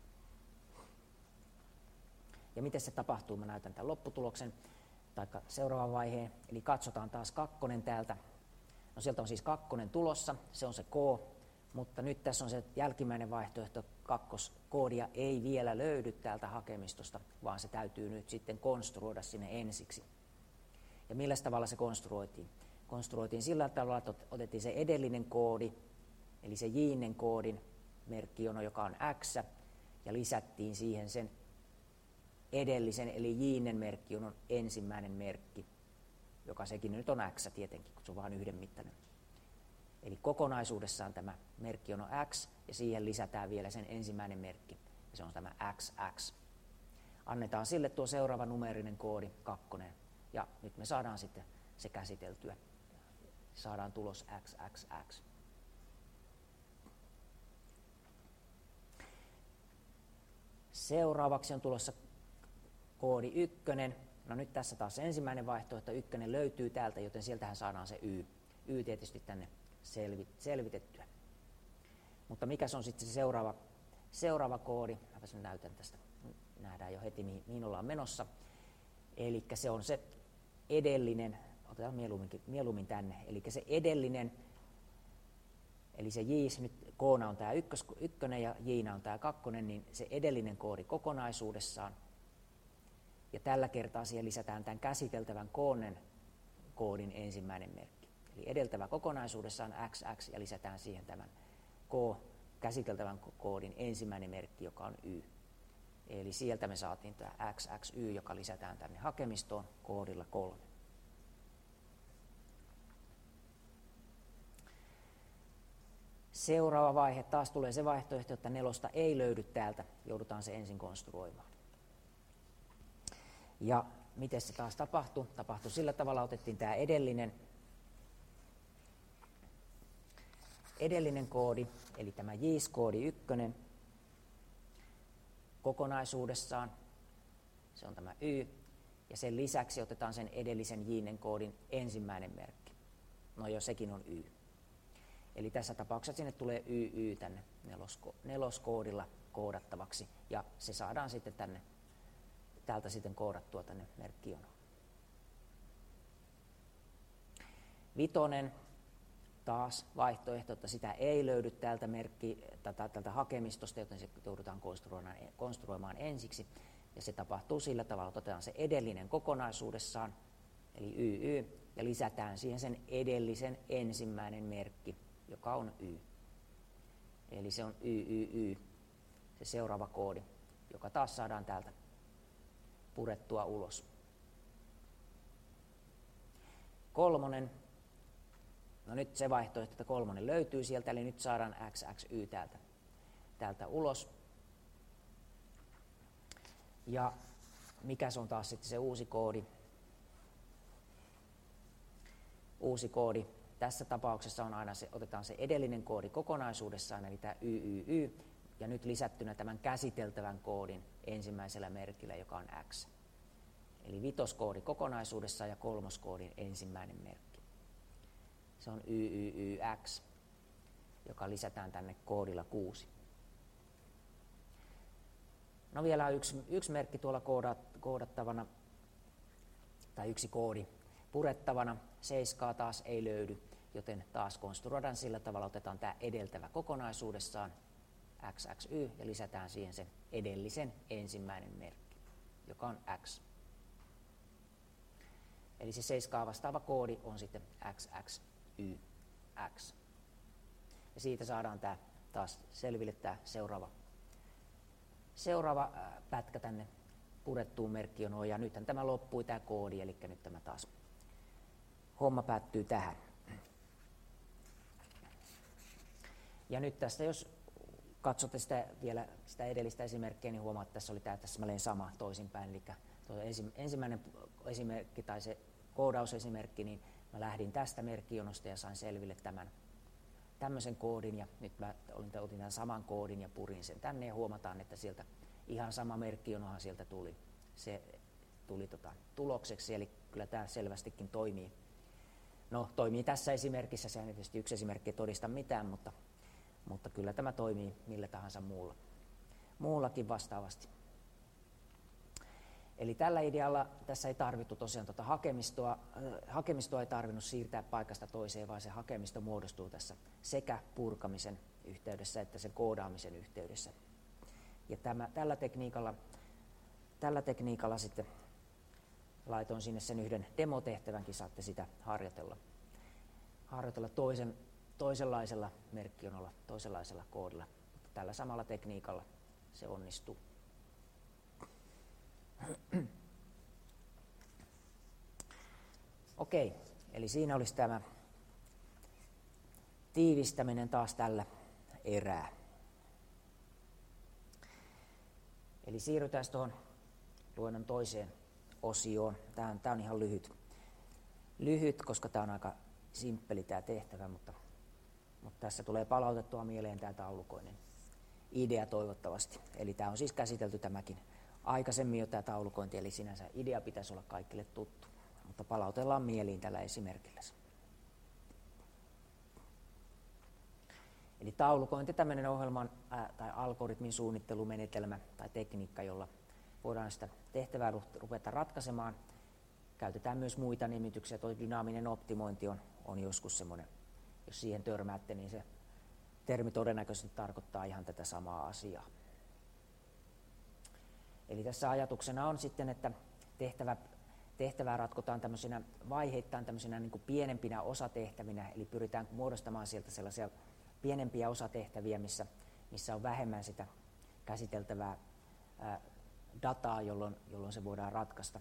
Ja miten se tapahtuu? Mä näytän tämän lopputuloksen, tai seuraavan vaiheen. Eli katsotaan taas kakkonen täältä. No sieltä on siis kakkonen tulossa, se on se K, mutta nyt tässä on se jälkimmäinen vaihtoehto, kakkoskoodia ei vielä löydy täältä hakemistosta, vaan se täytyy nyt sitten konstruoida sinne ensiksi. Ja millä tavalla se konstruoitiin? Konstruoitiin sillä tavalla, että otettiin se edellinen koodi, eli se J:n koodin merkkijono, joka on X, ja lisättiin siihen sen edellisen, eli J:n merkkijonon ensimmäinen merkki, joka sekin nyt on X tietenkin, kun se on vain yhden mittainen. Eli kokonaisuudessaan tämä merkkijono X, ja siihen lisätään vielä sen ensimmäinen merkki, ja se on tämä X X. Annetaan sille tuo seuraava numeerinen koodi, kakkonen, ja nyt me saadaan sitten se käsiteltyä. Saadaan tulos X X X. Seuraavaksi on tulossa koodi ykkönen. No nyt tässä taas ensimmäinen vaihtoehto, ykkönen löytyy täältä, joten sieltähän saadaan se Y. Y tietysti tänne selvi, selvitettyä. Mutta mikä se on sitten se seuraava, seuraava koodi? Mä sen näytän tästä. Nähdään jo heti, mihin, mihin ollaan menossa. Eli se on se edellinen, otetaan mieluummin, mieluummin tänne, eli se edellinen, eli se J, nyt K:na on tämä ykkös, ykkönen ja J:nä on tämä kakkonen, niin se edellinen koodi kokonaisuudessaan. Ja tällä kertaa siihen lisätään tämän käsiteltävän K:n koodin ensimmäinen merkki. Eli edeltävä kokonaisuudessaan X X ja lisätään siihen tämän K käsiteltävän koodin ensimmäinen merkki, joka on Y. Eli sieltä me saatiin tämä X X Y, joka lisätään tänne hakemistoon koodilla kolme. Seuraava vaihe, taas tulee se vaihtoehto, että nelosta ei löydy täältä, joudutaan se ensin konstruoimaan. Ja miten se taas tapahtui? Tapahtui sillä tavalla, otettiin tämä edellinen, edellinen koodi, eli tämä J-koodi ykkönen kokonaisuudessaan, se on tämä Y, ja sen lisäksi otetaan sen edellisen J:n koodin ensimmäinen merkki. No jo sekin on Y. Eli tässä tapauksessa sinne tulee Y Y tänne nelosko, neloskoodilla koodattavaksi, ja se saadaan sitten tänne, täältä sitten koodattua tänne merkkijonoon. Vitonen, taas vaihtoehto, että sitä ei löydy täältä, merkki, tätä, tältä hakemistosta, joten se joudutaan konstruoimaan, konstruoimaan ensiksi. Ja se tapahtuu sillä tavalla, että otetaan se edellinen kokonaisuudessaan, eli Y Y, ja lisätään siihen sen edellisen ensimmäinen merkki, joka on Y. Eli se on Y Y Y, se seuraava koodi, joka taas saadaan täältä purettua ulos. Kolmonen, no nyt se vaihtoehto, että kolmonen löytyy sieltä, eli nyt saadaan X X Y täältä, täältä ulos. Ja mikä se on taas sitten se uusi koodi? Uusi koodi. Tässä tapauksessa on aina se, otetaan se edellinen koodi kokonaisuudessaan, eli tämä Y Y Y, ja nyt lisättynä tämän käsiteltävän koodin ensimmäisellä merkillä, joka on X. Eli vitoskoodi kokonaisuudessaan ja kolmoskoodin ensimmäinen merkki. Se on Y Y Y X, joka lisätään tänne koodilla kuusi. No vielä yksi, yksi merkki tuolla koodattavana, tai yksi koodi purettavana. Seiskaa taas ei löydy, joten taas konstruoidaan sillä tavalla, otetaan tämä edeltävä kokonaisuudessaan, X X Y, ja lisätään siihen sen edellisen ensimmäinen merkki, joka on X. Eli se seiskaa vastaava koodi on sitten X X Y X. Ja siitä saadaan tämä taas selville tämä seuraava, seuraava pätkä tänne purettuun merkkionoon. Ja nythän tämä loppui tämä koodi, eli nyt tämä taas homma päättyy tähän. Ja nyt tästä, jos katsotte sitä, vielä sitä edellistä esimerkkiä, niin huomaat, että tässä oli tämä täsmälleen sama toisinpäin. Eli tuo ensimmäinen esimerkki tai se koodausesimerkki, niin mä lähdin tästä merkkionosta ja sain selville tämän tämmöisen koodin, ja nyt mä otin tämän saman koodin ja purin sen tänne, ja huomataan, että sieltä ihan sama merkkionohan sieltä tuli, se tuli tota, tulokseksi, eli kyllä tämä selvästikin toimii. No, toimii tässä esimerkissä, sehän ei tietysti yksi esimerkki ei todista mitään, mutta, mutta kyllä tämä toimii millä tahansa muulla, muullakin vastaavasti. Eli tällä idealla tässä ei tarvittu tosiaan tuota hakemistoa, äh, hakemistoa ei tarvinnut siirtää paikasta toiseen, vaan se hakemisto muodostuu tässä sekä purkamisen yhteydessä että sen koodaamisen yhteydessä. Ja tämä, tällä, tekniikalla, tällä tekniikalla sitten laitoin sinne sen yhden demotehtävänkin, saatte sitä harjoitella, harjoitella toisen, toisenlaisella merkkionolla, toisenlaisella koodilla. Mutta tällä samalla tekniikalla se onnistuu. Okei, eli siinä olisi tämä tiivistäminen taas tällä erää. Eli siirrytään tuohon luennon toiseen osioon. Tämä on, tämä on ihan lyhyt, lyhyt, koska tämä on aika simppeli tämä tehtävä, mutta, mutta tässä tulee palautettua mieleen tämä taulukoinen idea toivottavasti. Eli tämä on siis käsitelty tämäkin aikaisemmin jo tämä taulukointi, eli sinänsä idea pitäisi olla kaikille tuttu, mutta palautellaan mieliin tällä esimerkillä. Eli taulukointi, tämmöinen ohjelman ää, tai algoritmin suunnittelumenetelmä tai tekniikka, jolla voidaan sitä tehtävää ruveta ratkaisemaan. Käytetään myös muita nimityksiä, tuo dynaaminen optimointi on, on joskus semmoinen, jos siihen törmäätte, niin se termi todennäköisesti tarkoittaa ihan tätä samaa asiaa. Eli tässä ajatuksena on sitten, että tehtävä, tehtävää ratkotaan tämmöisenä vaiheittain tämmöisenä niin kuin pienempinä osatehtävinä, eli pyritään muodostamaan sieltä sellaisia pienempiä osatehtäviä, missä, missä on vähemmän sitä käsiteltävää ää, dataa, jolloin, jolloin se voidaan ratkaista,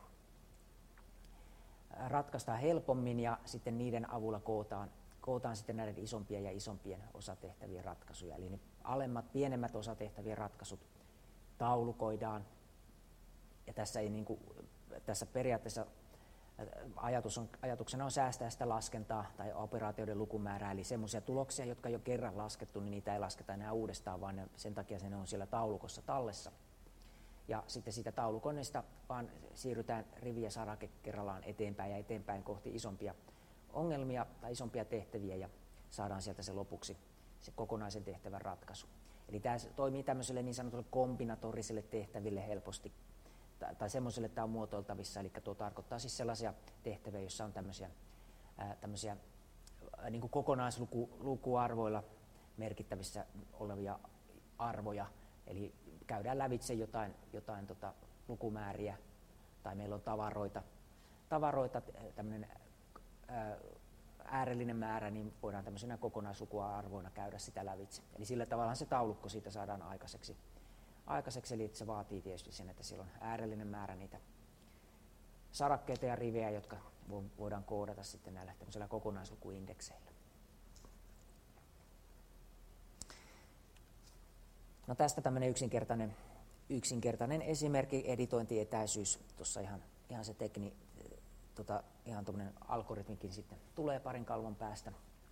ratkaista helpommin, ja sitten niiden avulla kootaan, kootaan sitten näiden isompien ja isompien osatehtävien ratkaisuja. Eli ne alemmat, pienemmät osatehtävien ratkaisut taulukoidaan. Ja tässä, ei niin kuin, tässä periaatteessa ajatus on, ajatuksena on säästää sitä laskentaa tai operaatioiden lukumäärää, eli semmoisia tuloksia, jotka jo kerran laskettu, niin niitä ei lasketa enää uudestaan, vaan ne, sen takia se on siellä taulukossa tallessa. Ja sitten siitä taulukoinnista vaan siirrytään rivi ja sarake kerrallaan eteenpäin ja eteenpäin kohti isompia ongelmia tai isompia tehtäviä, ja saadaan sieltä se lopuksi se kokonaisen tehtävän ratkaisu. Eli tämä toimii tämmöiselle niin sanotulle kombinatoriselle tehtäville helposti, tai semmoiselle tämä on muotoiltavissa, eli tuo tarkoittaa siis sellaisia tehtäviä, joissa on tämmöisiä, ää, tämmöisiä ää, niin kuin kokonaislukuarvoilla merkittävissä olevia arvoja, eli käydään lävitse jotain, jotain tota, lukumääriä, tai meillä on tavaroita, tavaroita tämmöinen ää, äärellinen määrä, niin voidaan tämmöisenä kokonaislukuarvoina käydä sitä lävitse. Eli sillä tavalla se taulukko siitä saadaan aikaiseksi, aikaiseksi, eli se vaatii tietysti sen, että siellä on äärällinen määrä niitä sarakkeita ja rivejä, jotka voidaan koodata sitten näillä tämmöisillä kokonaislukuindekseillä. No tästä tämmöinen yksinkertainen, yksinkertainen esimerkki, editointietäisyys, tuossa ihan, ihan se tekni, tota, ihan tuommoinen algoritmikin sitten tulee parin kalvon päästä.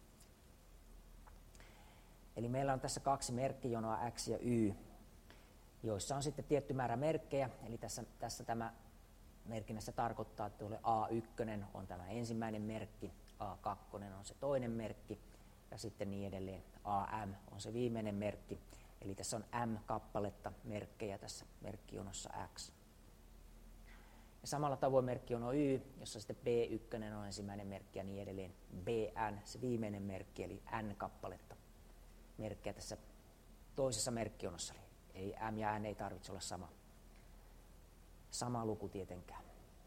Eli meillä on tässä kaksi merkkijonoa X ja Y, joissa on sitten tietty määrä merkkejä, eli tässä, tässä tämä merkinnässä tarkoittaa, että tuolle A yksi on tämä ensimmäinen merkki, A kaksi on se toinen merkki, ja sitten niin edelleen A M on se viimeinen merkki. Eli tässä on M-kappaletta merkkejä tässä merkkijonossa X. Ja samalla tavoin merkkijono Y, jossa sitten B yksi on ensimmäinen merkki ja niin edelleen B N, se viimeinen merkki, eli N-kappaletta merkkejä tässä toisessa merkkijonossa. Eli M ja N ei tarvitse olla sama, sama luku tietenkään.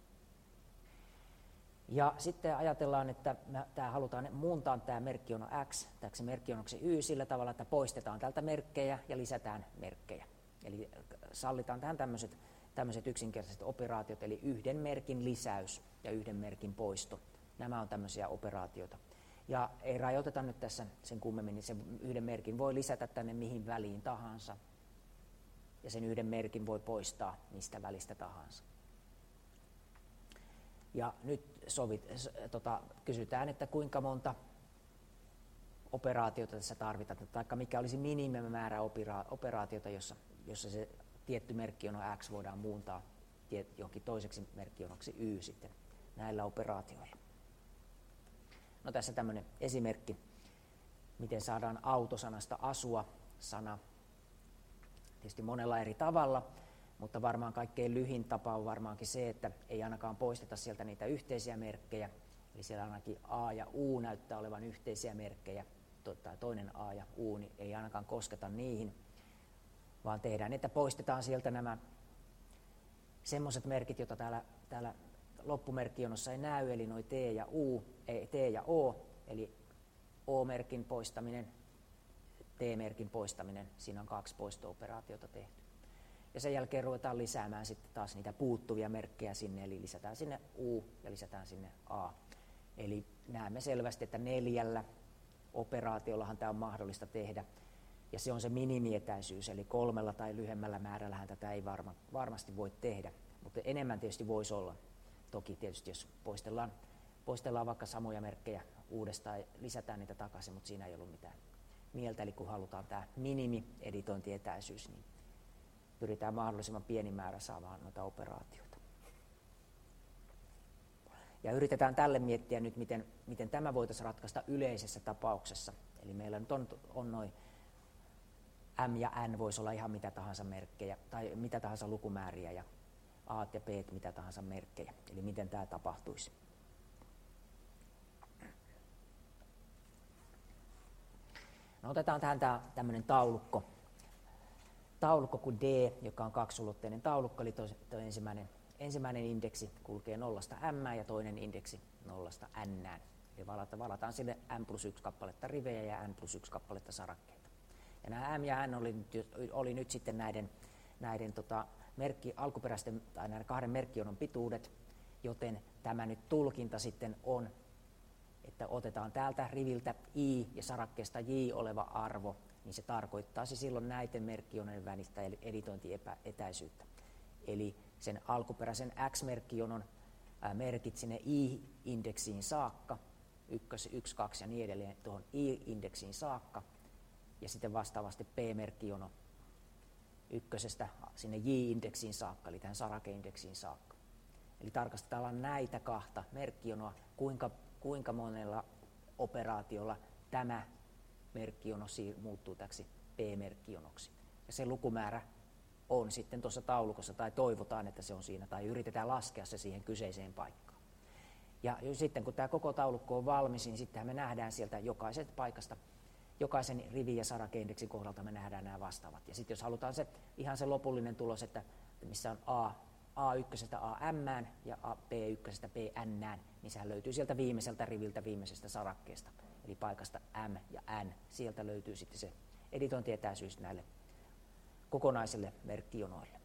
Ja sitten ajatellaan, että me tää halutaan muuntaa tämä merkkijono X täksi merkkijonoksi Y sillä tavalla, että poistetaan tältä merkkejä ja lisätään merkkejä. Eli sallitaan tähän tämmöiset, tämmöiset yksinkertaiset operaatiot, eli yhden merkin lisäys ja yhden merkin poisto. Nämä on tämmöisiä operaatioita. Ja ei rajoiteta nyt tässä sen kummemmin, niin sen yhden merkin voi lisätä tänne mihin väliin tahansa. Ja sen yhden merkin voi poistaa mistä välistä tahansa. Ja nyt sovit, tota, kysytään, että kuinka monta operaatiota tässä tarvitaan, tai mikä olisi minimimäärä operaatiota, jossa, jossa se tietty merkkijono X voidaan muuntaa johonkin toiseksi merkkijonoksi Y sitten näillä operaatioilla. No tässä tämmöinen esimerkki, miten saadaan autosanasta asua sana tietysti monella eri tavalla, mutta varmaan kaikkein lyhin tapa on varmaankin se, että ei ainakaan poisteta sieltä niitä yhteisiä merkkejä. Eli siellä ainakin A ja U näyttää olevan yhteisiä merkkejä, tai toinen A ja U, niin ei ainakaan kosketa niihin, vaan tehdään, että poistetaan sieltä nämä semmoiset merkit, joita täällä, täällä loppumerkkijonossa ei näy, eli noi T ja U, ei, T ja O, eli O-merkin poistaminen, T-merkin poistaminen, siinä on kaksi poisto-operaatiota tehty. Ja sen jälkeen ruvetaan lisäämään sitten taas niitä puuttuvia merkkejä sinne, eli lisätään sinne U ja lisätään sinne A. Eli näemme selvästi, että neljällä operaatiollahan tämä on mahdollista tehdä, ja se on se minimietäisyys, eli kolmella tai lyhyemmällä määrällähän tätä ei varma, varmasti voi tehdä, mutta enemmän tietysti voisi olla. Toki tietysti jos poistellaan, poistellaan vaikka samoja merkkejä uudestaan ja lisätään niitä takaisin, mutta siinä ei ollut mitään mieltä, eli kun halutaan tämä minimi-editointietäisyys, niin pyritään mahdollisimman pieni määrä saamaan noita operaatioita. Ja yritetään tälle miettiä nyt, miten, miten tämä voitaisiin ratkaista yleisessä tapauksessa. Eli meillä nyt on, on noin M ja N voisi olla ihan mitä tahansa merkkejä, tai mitä tahansa lukumääriä, ja A ja B mitä tahansa merkkejä. Eli miten tämä tapahtuisi. No otetaan tähän tämä tämmöinen taulukko. Taulukko kuin D, joka on kaksulotteinen taulukko, eli toi, toi ensimmäinen, ensimmäinen indeksi kulkee nollasta M ja toinen indeksi nollasta N. Eli valataan, valataan sille M plus yksi kappaletta rivejä ja N plus yksi kappaletta sarakkeita. Ja nämä M ja N oli nyt, oli nyt sitten näiden, näiden tota, merkki, alkuperäisten tai näiden kahden merkkijonon pituudet, joten tämä nyt tulkinta sitten on, että otetaan täältä riviltä I ja sarakkeesta J oleva arvo, niin se tarkoittaisi silloin näiden merkkijonojen välistä editointietäisyyttä. Eli sen alkuperäisen X-merkkijonon merkit sinne I-indeksiin saakka, yksi, kaksi ja niin edelleen tuohon I-indeksiin saakka, ja sitten vastaavasti P-merkkijono ykkösestä sinne J-indeksiin saakka, eli tähän sarakeindeksiin saakka. Eli tarkastellaan näitä kahta merkkijonoa, kuinka, kuinka monella operaatiolla tämä merkkijono muuttuu täksi P-merkkijonoksi. Ja se lukumäärä on sitten tuossa taulukossa, tai toivotaan, että se on siinä, tai yritetään laskea se siihen kyseiseen paikkaan. Ja sitten kun tämä koko taulukko on valmis, niin sittenhän me nähdään sieltä jokaisesta paikasta, jokaisen rivin ja sarakeindeksin kohdalta me nähdään nämä vastaavat. Ja sitten jos halutaan se ihan se lopullinen tulos, että missä on A, A yksi A M ja B yksi P N, niin sehän löytyy sieltä viimeiseltä riviltä viimeisestä sarakkeesta. Eli paikasta M ja N, sieltä löytyy sitten se editointietäisyys näille kokonaiselle merkkijonoille.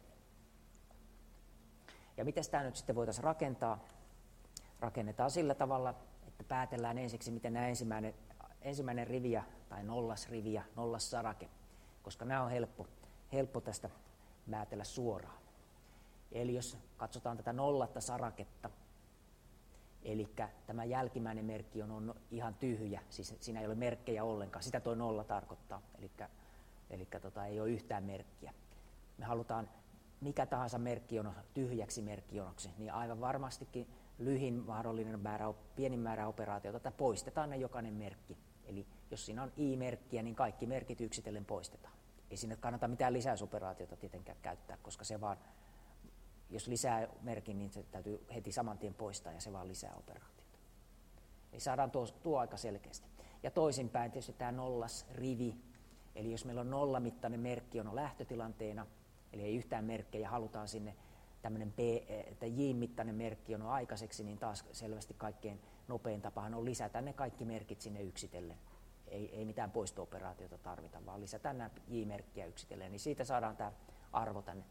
Ja miten tämä nyt sitten voitaisiin rakentaa? Rakennetaan sillä tavalla, että päätellään ensiksi, miten nämä ensimmäinen, ensimmäinen riviä tai nollasriviä, nollassarake, koska nämä on helppo, helppo tästä määtellä suoraan. Eli jos katsotaan tätä nollatta saraketta, eli tämä jälkimmäinen merkki on, on ihan tyhjä, siis siinä ei ole merkkejä ollenkaan, sitä tuo nolla tarkoittaa, eli, eli tota, ei ole yhtään merkkiä. Me halutaan mikä tahansa merkkijono tyhjäksi merkkijonoksi, niin aivan varmastikin lyhin mahdollinen määrä, pienin määrä operaatioita, että poistetaan ne jokainen merkki. Eli jos siinä on i-merkkiä, niin kaikki merkit yksitellen poistetaan. Ei sinne kannata mitään lisäysoperaatiota tietenkään käyttää, koska se vaan, jos lisää merkin, niin se täytyy heti saman tien poistaa ja se vaan lisää operaatiota. Eli saadaan tuo, tuo aika selkeästi. Ja toisinpäin tietysti tämä nollas rivi, eli jos meillä on nollamittainen merkkijono lähtötilanteena, eli ei yhtään merkkejä, halutaan sinne tämmöinen J-mittainen merkkijono aikaiseksi, niin taas selvästi kaikkein nopein tapahan on lisätä ne kaikki merkit sinne yksitellen. Ei, ei mitään poisto-operaatiota tarvita, vaan lisätään nämä J-merkkiä yksitellen, niin siitä saadaan tämä arvo tänne,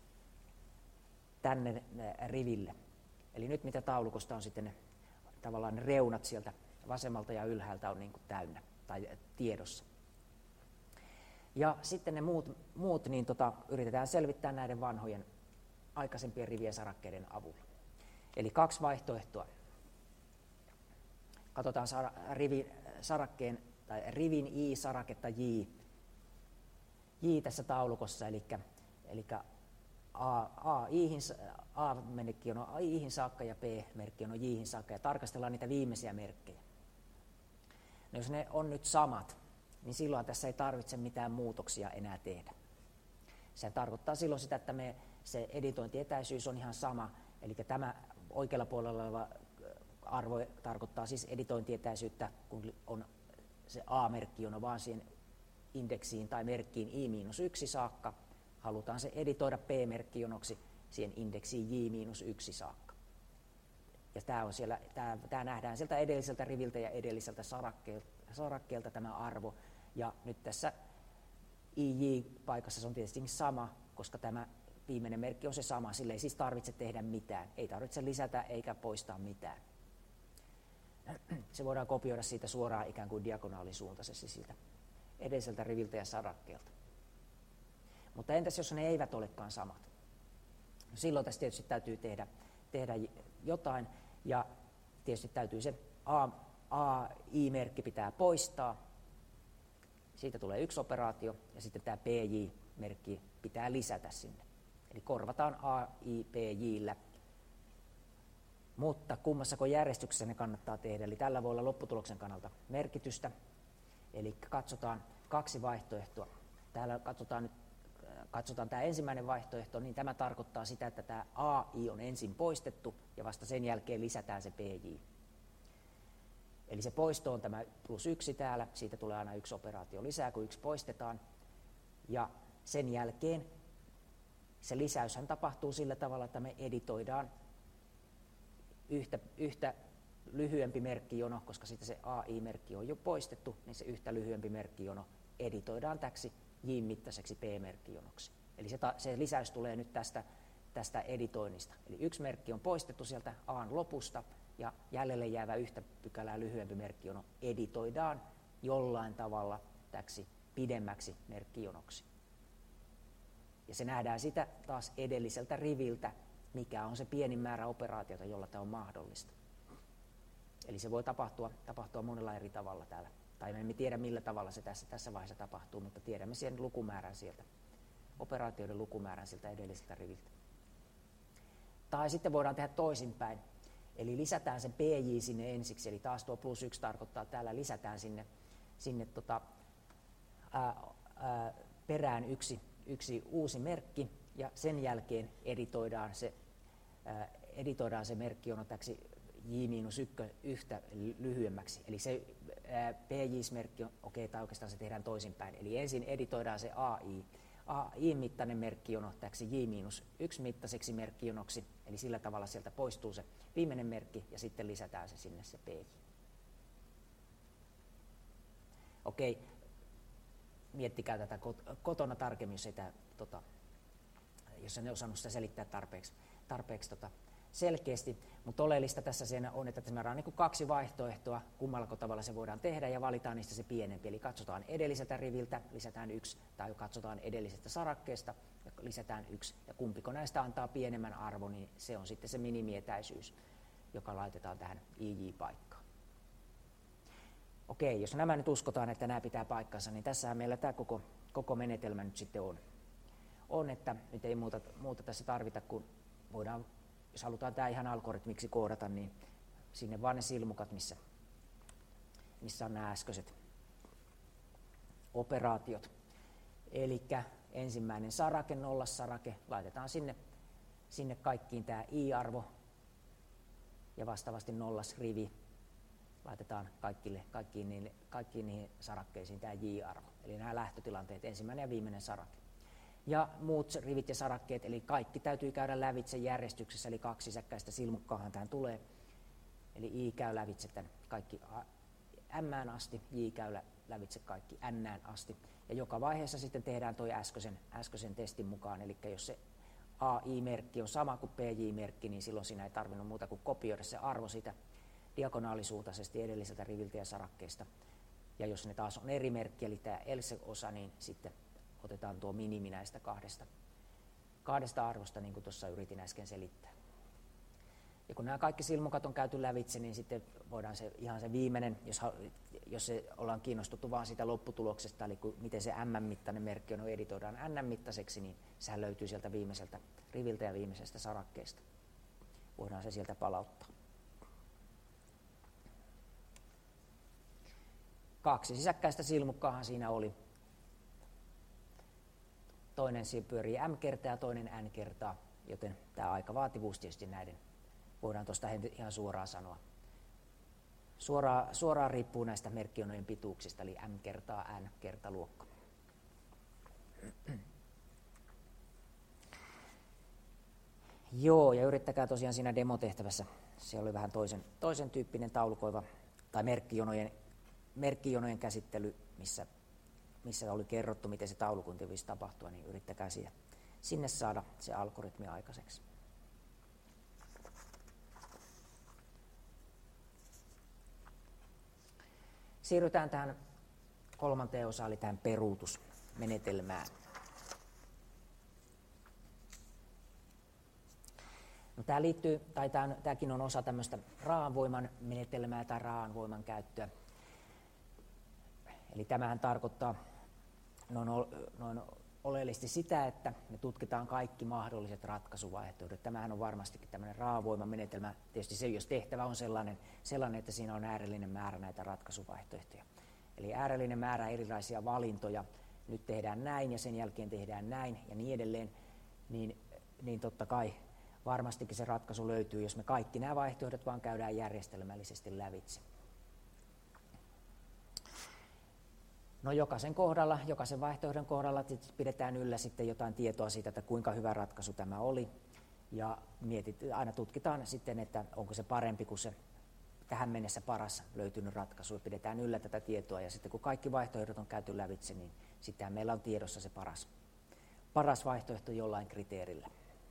tänne riville. Eli nyt mitä taulukosta on sitten ne, tavallaan ne reunat sieltä vasemmalta ja ylhäältä on niin kuin täynnä tai tiedossa. Ja sitten ne muut, muut niin tota, yritetään selvittää näiden vanhojen aikaisempien rivien sarakkeiden avulla. Eli kaksi vaihtoehtoa. Katsotaan sara, rivin, sarakkeen, tai rivin i-saraketta j, j tässä taulukossa, eli, eli a, a, i-hin, a-merkki on i-hin saakka ja p-merkki on j-hin saakka, ja tarkastellaan niitä viimeisiä merkkejä. No jos ne on nyt samat, niin silloin tässä ei tarvitse mitään muutoksia enää tehdä. Se tarkoittaa silloin sitä, että me, se editointietäisyys on ihan sama, eli tämä oikealla puolella oleva arvo tarkoittaa siis editointietäisyyttä, kun on se A-merkki on vaan siihen indeksiin tai merkkiin i miinus yksi saakka. Halutaan se editoida P-merkkijonoksi siihen indeksiin j miinus yksi saakka. Ja tämä, on siellä, tämä, tämä nähdään sieltä edelliseltä riviltä ja edelliseltä sarakkeelta, sarakkeelta tämä arvo. Ja nyt tässä I J-paikassa se on tietysti sama, koska tämä viimeinen merkki on se sama. Sille ei siis tarvitse tehdä mitään. Ei tarvitse lisätä eikä poistaa mitään. Se voidaan kopioida siitä suoraan ikään kuin diagonaalisuuntaisesti siltä edelliseltä riviltä ja sarakkeelta. Mutta entäs jos ne eivät olekaan samat? No silloin tässä tietysti täytyy tehdä, tehdä jotain, ja tietysti täytyy se A, A I-merkki pitää poistaa. Siitä tulee yksi operaatio, ja sitten tämä P J-merkki pitää lisätä sinne. Eli korvataan A I P J:llä. Mutta kummassako järjestyksessä ne kannattaa tehdä, eli tällä voi olla lopputuloksen kannalta merkitystä. Eli katsotaan kaksi vaihtoehtoa. Täällä katsotaan nyt katsotaan tämä ensimmäinen vaihtoehto, niin tämä tarkoittaa sitä, että tämä A I on ensin poistettu ja vasta sen jälkeen lisätään se P J. Eli se poisto on tämä plus yksi täällä, siitä tulee aina yksi operaatio lisää, kun yksi poistetaan. Ja sen jälkeen se lisäyshän tapahtuu sillä tavalla, että me editoidaan yhtä, yhtä lyhyempi merkkijono, koska sitten se A I-merkki on jo poistettu, niin se yhtä lyhyempi merkkijono editoidaan täksi J-mittaiseksi P-merkkijonoksi. Eli se, ta, se lisäys tulee nyt tästä, tästä editoinnista. Eli yksi merkki on poistettu sieltä A:n lopusta, ja jäljelle jäävä yhtä pykälää lyhyempi merkkijono editoidaan jollain tavalla täksi pidemmäksi merkkijonoksi. Ja se nähdään sitä taas edelliseltä riviltä, mikä on se pienin määrä operaatiota, jolla tämä on mahdollista. Eli se voi tapahtua, tapahtua monella eri tavalla täällä. Tai me emme tiedä, millä tavalla se tässä, tässä vaiheessa tapahtuu, mutta tiedämme sen lukumäärän sieltä, operaatioiden lukumäärän sieltä edelliseltä riviltä. Tai sitten voidaan tehdä toisinpäin. Eli lisätään se P J sinne ensiksi, eli taas tuo plus yksi tarkoittaa, että täällä lisätään sinne, sinne tota, ää, ää, perään yksi, yksi uusi merkki, ja sen jälkeen editoidaan se, ää, editoidaan se merkkijono täksi J miinus yhtä lyhyemmäksi. Eli se P J-merkki, okei, tai oikeastaan se tehdään toisinpäin. Eli ensin editoidaan se A I, A I-mittainen merkkijono täksi J miinus yksi mittaiseksi merkkijonoksi, eli sillä tavalla sieltä poistuu se viimeinen merkki, ja sitten lisätään se sinne se P J. Okei, miettikää tätä kotona tarkemmin, jos ei, tää, tota, jos en osannut sitä selittää tarpeeksi, tarpeeksi tota, selkeästi. Mutta oleellista tässä siinä on, että meillä on niin kuin kaksi vaihtoehtoa, kummallako tavalla se voidaan tehdä, ja valitaan niistä se pienempi. Eli katsotaan edelliseltä riviltä, lisätään yksi, tai katsotaan edellisestä sarakkeesta, ja lisätään yksi. Ja kumpiko näistä antaa pienemmän arvon, niin se on sitten se minimietäisyys, joka laitetaan tähän I J-paikkaan. Okei, jos nämä nyt uskotaan, että nämä pitää paikkansa, niin tässähän meillä tämä koko, koko menetelmä nyt sitten on. On, että nyt ei muuta, muuta tässä tarvita, kun voidaan, jos halutaan tämä ihan algoritmiksi koodata, niin sinne vaan ne silmukat, missä, missä on nämä äskeiset operaatiot. Eli ensimmäinen sarake, nollassarake, laitetaan sinne, sinne kaikkiin tämä i-arvo ja vastaavasti nollasrivi. Laitetaan kaikille, kaikkiin, niille, kaikkiin niihin sarakkeisiin tämä j-arvo, eli nämä lähtötilanteet, ensimmäinen ja viimeinen sarake. Ja muut rivit ja sarakkeet, eli kaikki täytyy käydä lävitse järjestyksessä, eli kaksi sisäkkäistä silmukkaahan tähän tulee. Eli i käy lävitse tämän kaikki m asti, j käy lävitse kaikki n asti. Ja joka vaiheessa sitten tehdään tuo äskeisen, äskeisen testin mukaan, eli jos se A I-merkki on sama kuin P J-merkki, niin silloin siinä ei tarvinnut muuta kuin kopioida se arvo siitä diagonaalisuutaisesti edelliseltä riviltä ja sarakkeesta. Ja jos ne taas on eri merkki, eli tämä else-osa, niin sitten otetaan tuo minimi näistä kahdesta, kahdesta arvosta, niin kuin tuossa yritin äsken selittää. Ja kun nämä kaikki silmukat on käyty lävitse, niin sitten voidaan se, ihan se viimeinen, jos, jos se ollaan kiinnostuttu vaan siitä lopputuloksesta, eli kun, miten se m-mittainen merkki on, editoidaan n-mittaiseksi, niin sehän löytyy sieltä viimeiseltä riviltä ja viimeisestä sarakkeesta. Voidaan se sieltä palauttaa. Kaksi sisäkkäistä silmukkaahan siinä oli. Toinen pyörii m kertaa ja toinen n kertaa, joten tämä aikavaativuus tietysti näiden voidaan tuosta ihan suoraan sanoa. Suoraan, suoraan riippuu näistä merkkionojen pituuksista, eli m kertaa n kerta luokka. Joo, ja yrittäkää tosiaan siinä demotehtävässä, se oli vähän toisen, toisen tyyppinen taulukoiva tai merkkijonojen, merkkijonojen käsittely, missä, missä oli kerrottu, miten se taulukunti voisi tapahtua, niin yrittäkää siihen, sinne saada se algoritmi aikaiseksi. Siirrytään tähän kolmanteen osaan, eli tähän peruutusmenetelmään. No, tämä liittyy, tai tämä, tämäkin on osa tämmöistä raanvoiman menetelmää tai raanvoiman käyttöä. Eli tämähän tarkoittaa noin, noin oleellisesti sitä, että me tutkitaan kaikki mahdolliset ratkaisuvaihtoehdot. Tämähän on varmastikin tämmöinen raanvoiman menetelmä. Tietysti se, jos tehtävä on sellainen, sellainen, että siinä on äärellinen määrä näitä ratkaisuvaihtoehtoja. Eli äärellinen määrä erilaisia valintoja. Nyt tehdään näin ja sen jälkeen tehdään näin ja niin edelleen. Niin, niin totta kai varmastikin se ratkaisu löytyy, jos me kaikki nämä vaihtoehdot vaan käydään järjestelmällisesti lävitse. No, jokaisen kohdalla, jokaisen vaihtoehdon kohdalla pidetään yllä sitten jotain tietoa siitä, että kuinka hyvä ratkaisu tämä oli. Ja mietit, aina tutkitaan sitten, että onko se parempi kuin se tähän mennessä paras löytynyt ratkaisu. Pidetään yllä tätä tietoa ja sitten kun kaikki vaihtoehdot on käyty lävitse, niin sitten meillä on tiedossa se paras, paras vaihtoehto jollain kriteerillä.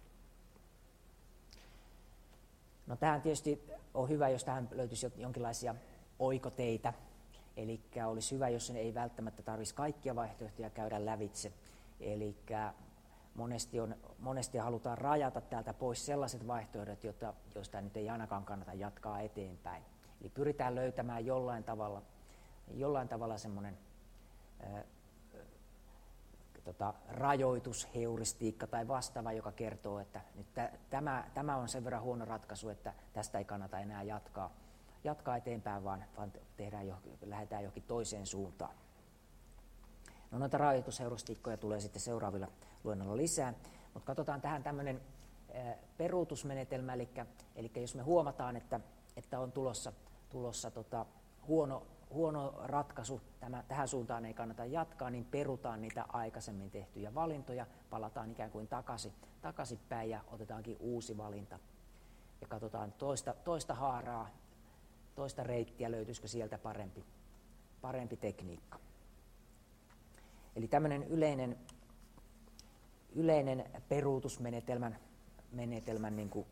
No, tähän tietysti on hyvä, jos tähän löytyisi jonkinlaisia oikoteitä. Eli olisi hyvä, jos ei välttämättä tarvitsisi kaikkia vaihtoehtoja käydä lävitse. Eli monesti, on, monesti halutaan rajata täältä pois sellaiset vaihtoehdot, joita, joista nyt ei ainakaan kannata jatkaa eteenpäin. Eli pyritään löytämään jollain tavalla, jollain tavalla semmoinen ää, tota, rajoitusheuristiikka tai vastaava, joka kertoo, että nyt tämä, tämä on sen verran huono ratkaisu, että tästä ei kannata enää jatkaa. jatkaa eteenpäin, vaan, vaan tehdään jo, lähdetään johonkin toiseen suuntaan. No, noita rajoitusheuristiikkoja tulee sitten seuraavilla luennoilla lisää, mutta katsotaan tähän tämmöinen peruutusmenetelmä, eli, eli jos me huomataan, että, että on tulossa, tulossa tota, huono, huono ratkaisu, tämä, tähän suuntaan ei kannata jatkaa, niin perutaan niitä aikaisemmin tehtyjä valintoja, palataan ikään kuin takaisin, takaisinpäin ja otetaankin uusi valinta. Ja katsotaan toista, toista haaraa, toista reittiä, löytyisikö sieltä parempi, parempi tekniikka. Eli tämmöinen yleinen, yleinen peruutusmenetelmän menetelmän niin kuin,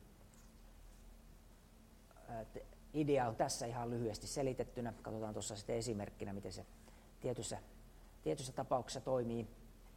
ää, idea on tässä ihan lyhyesti selitettynä. Katsotaan tuossa sitten esimerkkinä, miten se tietyssä, tietyssä tapauksessa toimii.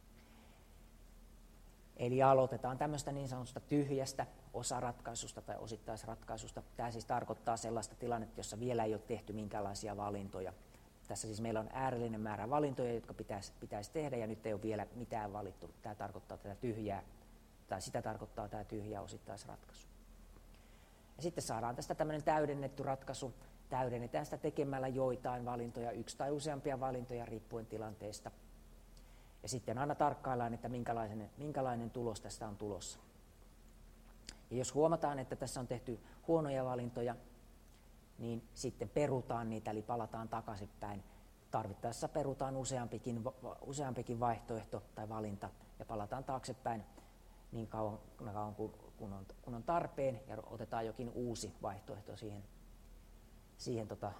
Eli aloitetaan tämmöistä niin sanotusta tyhjästä osaratkaisusta tai osittaisratkaisusta. Tämä siis tarkoittaa sellaista tilannetta, jossa vielä ei ole tehty minkäänlaisia valintoja. Tässä siis meillä on äärellinen määrä valintoja, jotka pitäisi, pitäisi tehdä, ja nyt ei ole vielä mitään valittu. Tämä tarkoittaa tätä tyhjää, tai sitä tarkoittaa tämä tyhjä osittaisratkaisu. Ja sitten saadaan tästä tämmöinen täydennetty ratkaisu. Täydennetään sitä tekemällä joitain valintoja, yksi tai useampia valintoja riippuen tilanteesta. Ja sitten aina tarkkaillaan, että minkälainen, minkälainen tulos tästä on tulossa. Ja jos huomataan, että tässä on tehty huonoja valintoja, niin sitten perutaan niitä, eli palataan takaisinpäin. Tarvittaessa perutaan useampikin, useampikin vaihtoehto tai valinta, ja palataan taaksepäin niin kauan, kauan kun, kun, on, kun on tarpeen, ja otetaan jokin uusi vaihtoehto siihen, siihen tota,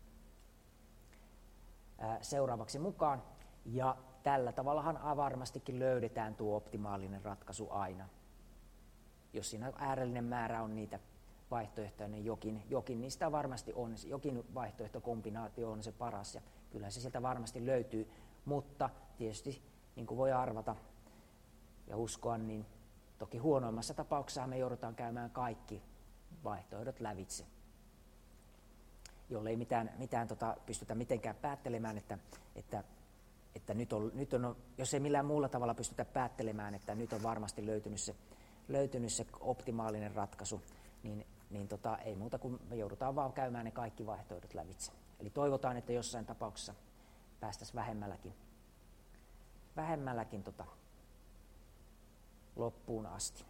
ää, seuraavaksi mukaan. Ja tällä tavallahan varmastikin löydetään tuo optimaalinen ratkaisu aina. Jos siinä äärellinen määrä on niitä vaihtoehtoja, niin jokin, jokin niistä varmasti on, jokin vaihtoehtokombinaatio on se paras, ja kyllä se sieltä varmasti löytyy, mutta tietysti niin kuin voi arvata ja uskoa, niin toki huonoimmassa tapauksessa me joudutaan käymään kaikki vaihtoehdot lävitse, jollei mitään, mitään tota, pystytä mitenkään päättelemään, että, että, että nyt on, nyt on, jos ei millään muulla tavalla pystytä päättelemään, että nyt on varmasti löytynyt se, löytynyt se optimaalinen ratkaisu, niin, niin tota, ei muuta kuin me joudutaan vaan käymään ne kaikki vaihtoehdot lävitse. Eli toivotaan, että jossain tapauksessa päästäisiin vähemmälläkin, vähemmälläkin tota, loppuun asti.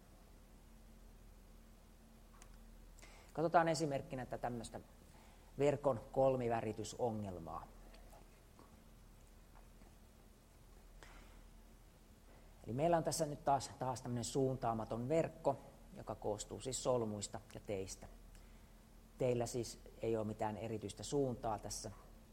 Katsotaan esimerkkinä tätä tämmöistä verkon kolmiväritysongelmaa. Eli meillä on tässä nyt taas, taas tämmöinen suuntaamaton verkko, joka koostuu siis solmuista ja teistä. Teillä siis ei ole mitään erityistä suuntaa tässä,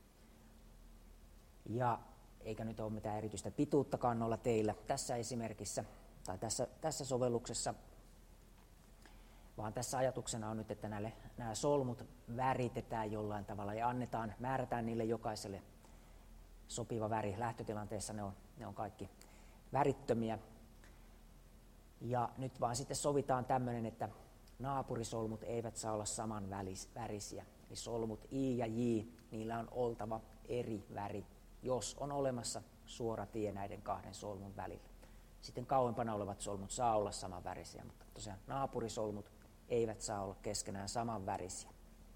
ja eikä nyt ole mitään erityistä pituuttakaan noilla teillä tässä esimerkissä tai tässä, tässä sovelluksessa, vaan tässä ajatuksena on nyt, että näille, nämä solmut väritetään jollain tavalla ja annetaan, määrätään niille jokaiselle sopiva väri. Lähtötilanteessa ne on, ne on kaikki värittömiä. Ja nyt vaan sitten sovitaan tämmöinen, että naapurisolmut eivät saa olla saman värisiä. Eli solmut I ja J, niillä on oltava eri väri, jos on olemassa suora tie näiden kahden solmun välillä. Sitten kauempana olevat solmut saa olla saman värisiä, mutta tosiaan naapurisolmut eivät saa olla keskenään saman värisiä.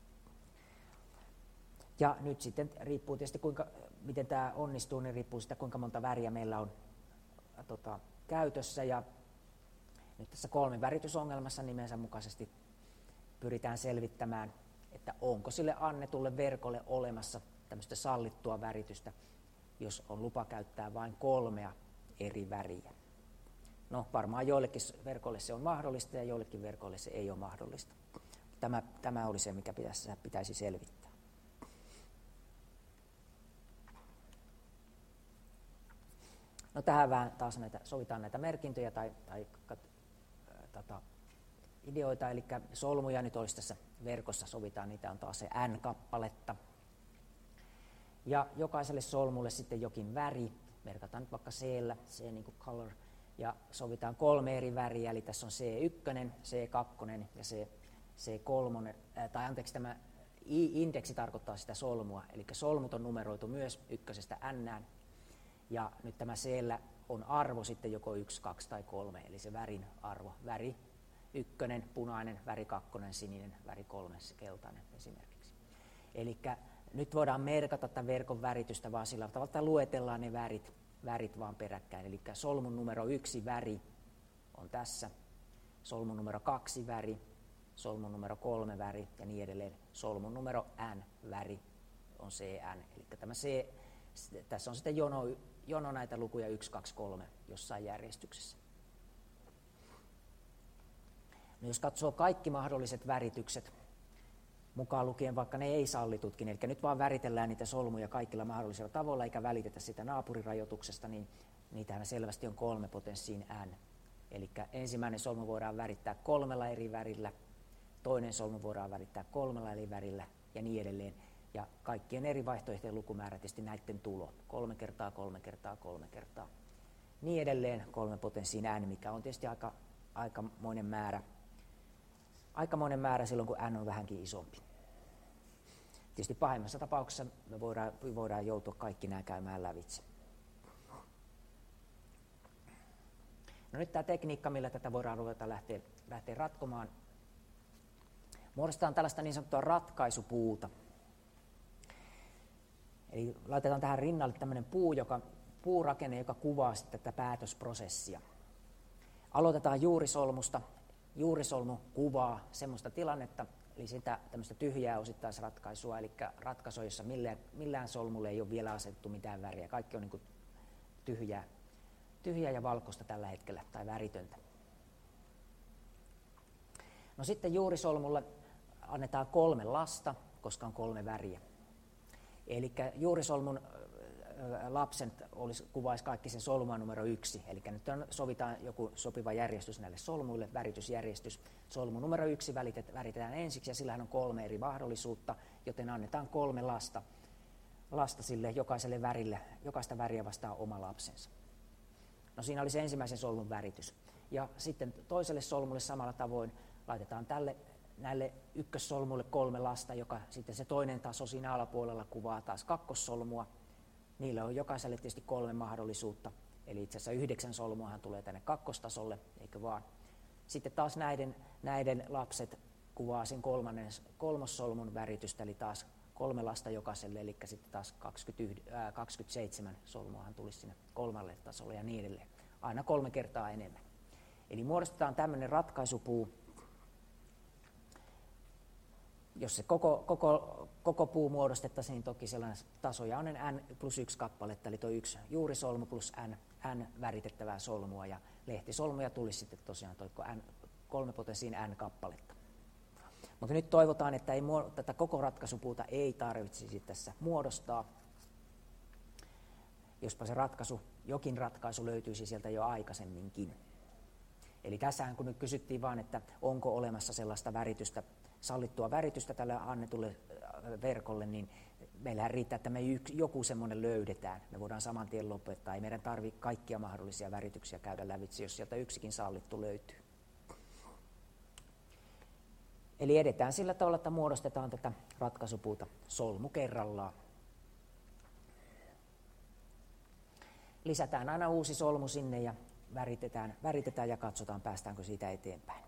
Ja nyt sitten riippuu tietysti, kuinka, miten tämä onnistuu, niin riippuu siitä, kuinka monta väriä meillä on tota, käytössä. Ja nyt tässä kolmiväritysongelmassa nimensä mukaisesti pyritään selvittämään, että onko sille annetulle verkolle olemassa tämmöistä sallittua väritystä, jos on lupa käyttää vain kolmea eri väriä. No varmaan joillekin verkoille se on mahdollista ja joillekin verkoille se ei ole mahdollista. Tämä, tämä oli se, mikä pitäisi, pitäisi selvittää. No tähän vähän taas näitä, sovitaan näitä merkintöjä tai, tai äh, tota, ideoita, eli solmuja nyt olisi tässä verkossa, sovitaan, niitä on taas se N-kappaletta. Ja jokaiselle solmulle sitten jokin väri, merkataan nyt vaikka C-llä, C niin kuin color, ja sovitaan kolme eri väriä, eli tässä on C yksi, C kaksi ja C, C kolme, äh, tai anteeksi tämä I-indeksi tarkoittaa sitä solmua, eli solmut on numeroitu myös ykkösestä N:ään, ja nyt tämä C:llä on arvo sitten joko yksi, kaksi tai kolme, eli se värin arvo, väri ykkönen, punainen, väri kakkonen, sininen, väri kolme, keltainen esimerkiksi. Eli nyt voidaan merkata tämän verkon väritystä vaan sillä tavalla, että luetellaan ne värit, värit vaan peräkkäin. Eli solmun numero yksi väri on tässä, solmun numero kaksi väri, solmun numero kolme väri ja niin edelleen. Solmun numero N väri on C N. Eli tämä C, tässä on sitten jono, jono näitä lukuja yksi, kaksi, kolme jossain järjestyksessä. No jos katsoo kaikki mahdolliset väritykset, mukaan lukien vaikka ne ei sallitutkin, eli nyt vaan väritellään niitä solmuja kaikilla mahdollisilla tavoilla, eikä välitetä sitä naapurirajoituksesta, niin niitähän selvästi on kolme potenssiin N. Eli ensimmäinen solmu voidaan värittää kolmella eri värillä, toinen solmu voidaan värittää kolmella eri värillä ja niin edelleen. Ja kaikkien eri vaihtoehtojen lukumäärä tietysti näiden tulo, kolme kertaa, kolme kertaa, kolme kertaa. Niin edelleen kolme potenssiin N, mikä on tietysti aika, aikamoinen määrä. Aikamoinen määrä silloin, kun N on vähänkin isompi. Tietysti pahimmassa tapauksessa me voidaan, voidaan joutua kaikki nämä käymään lävitse. No nyt tämä tekniikka, millä tätä voidaan ruveta lähteä, lähteä ratkomaan, muodostetaan tällaista niin sanottua ratkaisupuuta. Eli laitetaan tähän rinnalle tämmöinen puu, joka, puurakenne, joka kuvaa sitten tätä päätösprosessia. Aloitetaan juurisolmusta. Juurisolmu kuvaa semmoista tilannetta, eli sitä tämmöistä tyhjää osittaisratkaisua, eli ratkaisua, jossa millään, millään solmulle ei ole vielä asetettu mitään väriä. Kaikki on niin kuin tyhjää, tyhjää ja valkoista tällä hetkellä, tai väritöntä. No sitten juurisolmulle annetaan kolme lasta, koska on kolme väriä. Eli juurisolmun lapsen olisi, kuvaisi kaikki sen solmua numero yksi. Eli nyt on, sovitaan joku sopiva järjestys näille solmuille, väritysjärjestys. Solmu numero yksi välitet, väritetään ensiksi ja sillähän on kolme eri mahdollisuutta, joten annetaan kolme lasta, lasta sille jokaiselle värille, jokaista väriä vastaa oma lapsensa. No siinä oli se ensimmäisen solmun väritys. Ja sitten toiselle solmulle samalla tavoin laitetaan tälle näille ykkössolmuille kolme lasta, joka sitten se toinen taso siinä alapuolella kuvaa taas kakkossolmua. Niillä on jokaiselle tietysti kolme mahdollisuutta, eli itse asiassa yhdeksän solmuahan tulee tänne kakkostasolle, eikö vaan. Sitten taas näiden, näiden lapset kuvaa sen kolmannen, kolmossolmun väritystä, eli taas kolme lasta jokaiselle, eli sitten taas kaksikymmentä, ää, kaksikymmentäseitsemän solmuahan tulisi sinne kolmalle tasolle ja niin edelleen. Aina kolme kertaa enemmän. Eli muodostetaan tämmöinen ratkaisupuu. Jos se koko, koko, koko puu muodostettaisiin, niin toki sellainen tasojaoinen N plus yksi kappaletta, eli tuo yksi juurisolmu plus N, N väritettävää solmua, ja lehtisolmuja tulisi sitten tosiaan tuo N, kolme potenssiin N kappaletta. Mutta nyt toivotaan, että ei, tätä koko ratkaisupuuta ei tarvitsisi tässä muodostaa, jospa se ratkaisu, jokin ratkaisu löytyisi sieltä jo aikaisemminkin. Eli tässähän kun nyt kysyttiin vaan, että onko olemassa sellaista väritystä, sallittua väritystä tälle annetulle verkolle, niin meillähän riittää, että me joku semmoinen löydetään. Me voidaan saman tien lopettaa. Ei meidän tarvitse kaikkia mahdollisia värityksiä käydä lävitse, jos sieltä yksikin sallittu löytyy. Eli edetään sillä tavalla, että muodostetaan tätä ratkaisupuuta solmu kerrallaan. Lisätään aina uusi solmu sinne ja väritetään, väritetään ja katsotaan, päästäänkö siitä eteenpäin.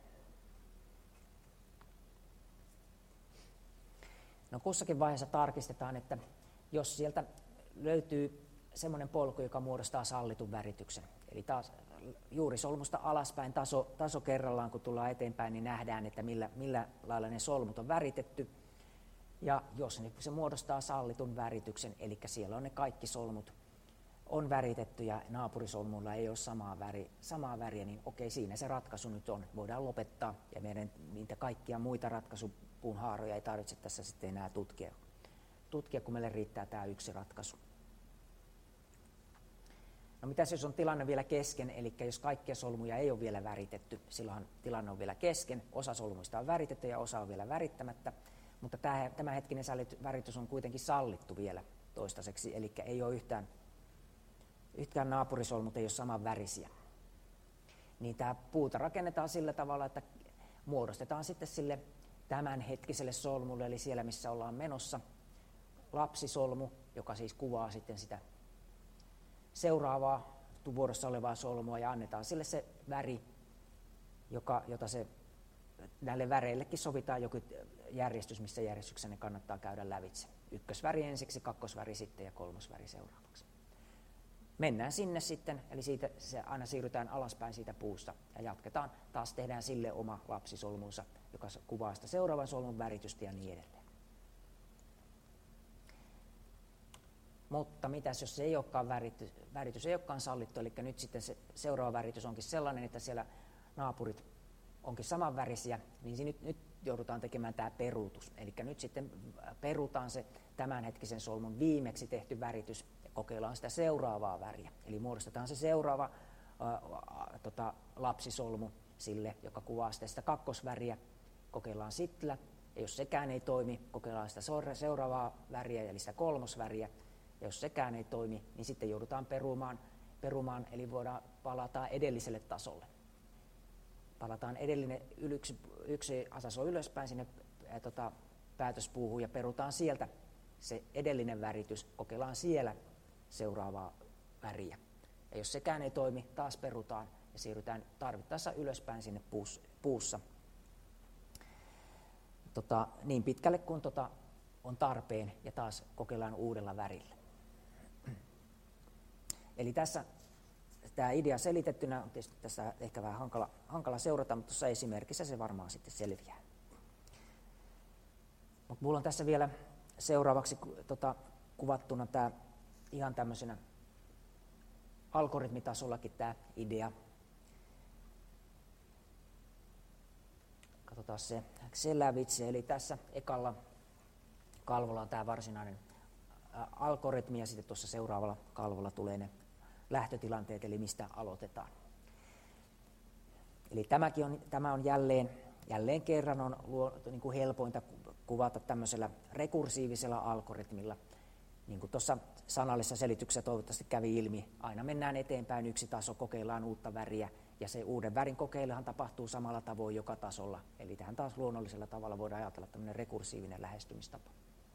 No kussakin vaiheessa tarkistetaan, että jos sieltä löytyy semmoinen polku, joka muodostaa sallitun värityksen, eli taas juurisolmusta alaspäin taso, taso kerrallaan, kun tullaan eteenpäin, niin nähdään, että millä, millä lailla ne solmut on väritetty. Ja jos se muodostaa sallitun värityksen, eli siellä on ne kaikki solmut on väritetty ja naapurisolmulla ei ole samaa, väri, samaa väriä, niin okei, siinä se ratkaisu nyt on. Voidaan lopettaa ja meidän niitä kaikkia muita ratkaisupuun haaroja ei tarvitse tässä sitten enää tutkia, tutkia kun meille riittää tämä yksi ratkaisu. No mitäs jos on tilanne vielä kesken, eli jos kaikkia solmuja ei ole vielä väritetty, silloinhan tilanne on vielä kesken, osa solmuista on väritetty ja osa on vielä värittämättä, mutta tämä, tämä hetkinen väritys on kuitenkin sallittu vielä toistaiseksi, eli ei ole yhtään Yhtään naapurisolmut ei ole saman värisiä. Niin tämä puuta rakennetaan sillä tavalla, että muodostetaan sitten sille tämänhetkiselle solmulle, eli siellä missä ollaan menossa, lapsisolmu, joka siis kuvaa sitten sitä seuraavaa vuorossa olevaa solmua, ja annetaan sille se väri, joka, jota se, näille väreillekin sovitaan joku järjestys, missä järjestyksessä ne kannattaa käydä lävitse. Ykkösväri ensiksi, kakkosväri sitten ja kolmosväri seuraavaksi. Mennään sinne sitten, eli siitä se aina siirrytään alaspäin siitä puusta ja jatketaan. Taas tehdään sille oma lapsisolmunsa, joka kuvaa sitä seuraavan solmun väritystä ja niin edelleen. Mutta mitäs jos se ei olekaan väritys, väritys ei olekaan sallittu, eli nyt sitten se seuraava väritys onkin sellainen, että siellä naapurit onkin samanvärisiä, niin nyt, nyt joudutaan tekemään tämä peruutus. Eli nyt sitten perutaan se tämänhetkisen solmun viimeksi tehty väritys ja kokeillaan sitä seuraavaa väriä. Eli muodostetaan se seuraava ää, tota, lapsisolmu sille, joka kuvaa sitä, sitä kakkosväriä. Kokeillaan sillä, ja jos sekään ei toimi, kokeillaan sitä seuraavaa väriä, eli sitä kolmosväriä. Ja jos sekään ei toimi, niin sitten joudutaan perumaan, perumaan eli voidaan palata edelliselle tasolle. Palataan edellinen yksi, yksi asaso ylöspäin sinne ää, tota, päätöspuuhun ja perutaan sieltä se edellinen väritys, kokeillaan siellä seuraavaa väriä. Ja jos sekään ei toimi, taas perutaan ja siirrytään tarvittaessa ylöspäin sinne puus, puussa. Tota, niin pitkälle kuin tota on tarpeen ja taas kokeillaan uudella värillä. Eli tässä tämä idea selitettynä on tietysti tässä ehkä vähän hankala, hankala seurata, mutta tuossa esimerkissä se varmaan sitten selviää. Mutta minulla on tässä vielä seuraavaksi tota, kuvattuna tämä ihan tämmöisenä algoritmitasollakin tämä idea. Katsotaan se, se lävitse, eli tässä ekalla kalvolla on tämä varsinainen ä, algoritmi ja sitten tuossa seuraavalla kalvolla tulee ne lähtötilanteet, eli mistä aloitetaan. Eli tämäkin on, tämä on jälleen, jälleen kerran on luo, niin kuin helpointa kuvata tämmöisellä rekursiivisella algoritmilla. Niin kuin tuossa sanallisessa selityksessä toivottavasti kävi ilmi, aina mennään eteenpäin yksi taso, kokeillaan uutta väriä, ja se uuden värin kokeiluhan tapahtuu samalla tavoin joka tasolla. Eli tähän taas luonnollisella tavalla voidaan ajatella tämmöinen rekursiivinen lähestymistapa.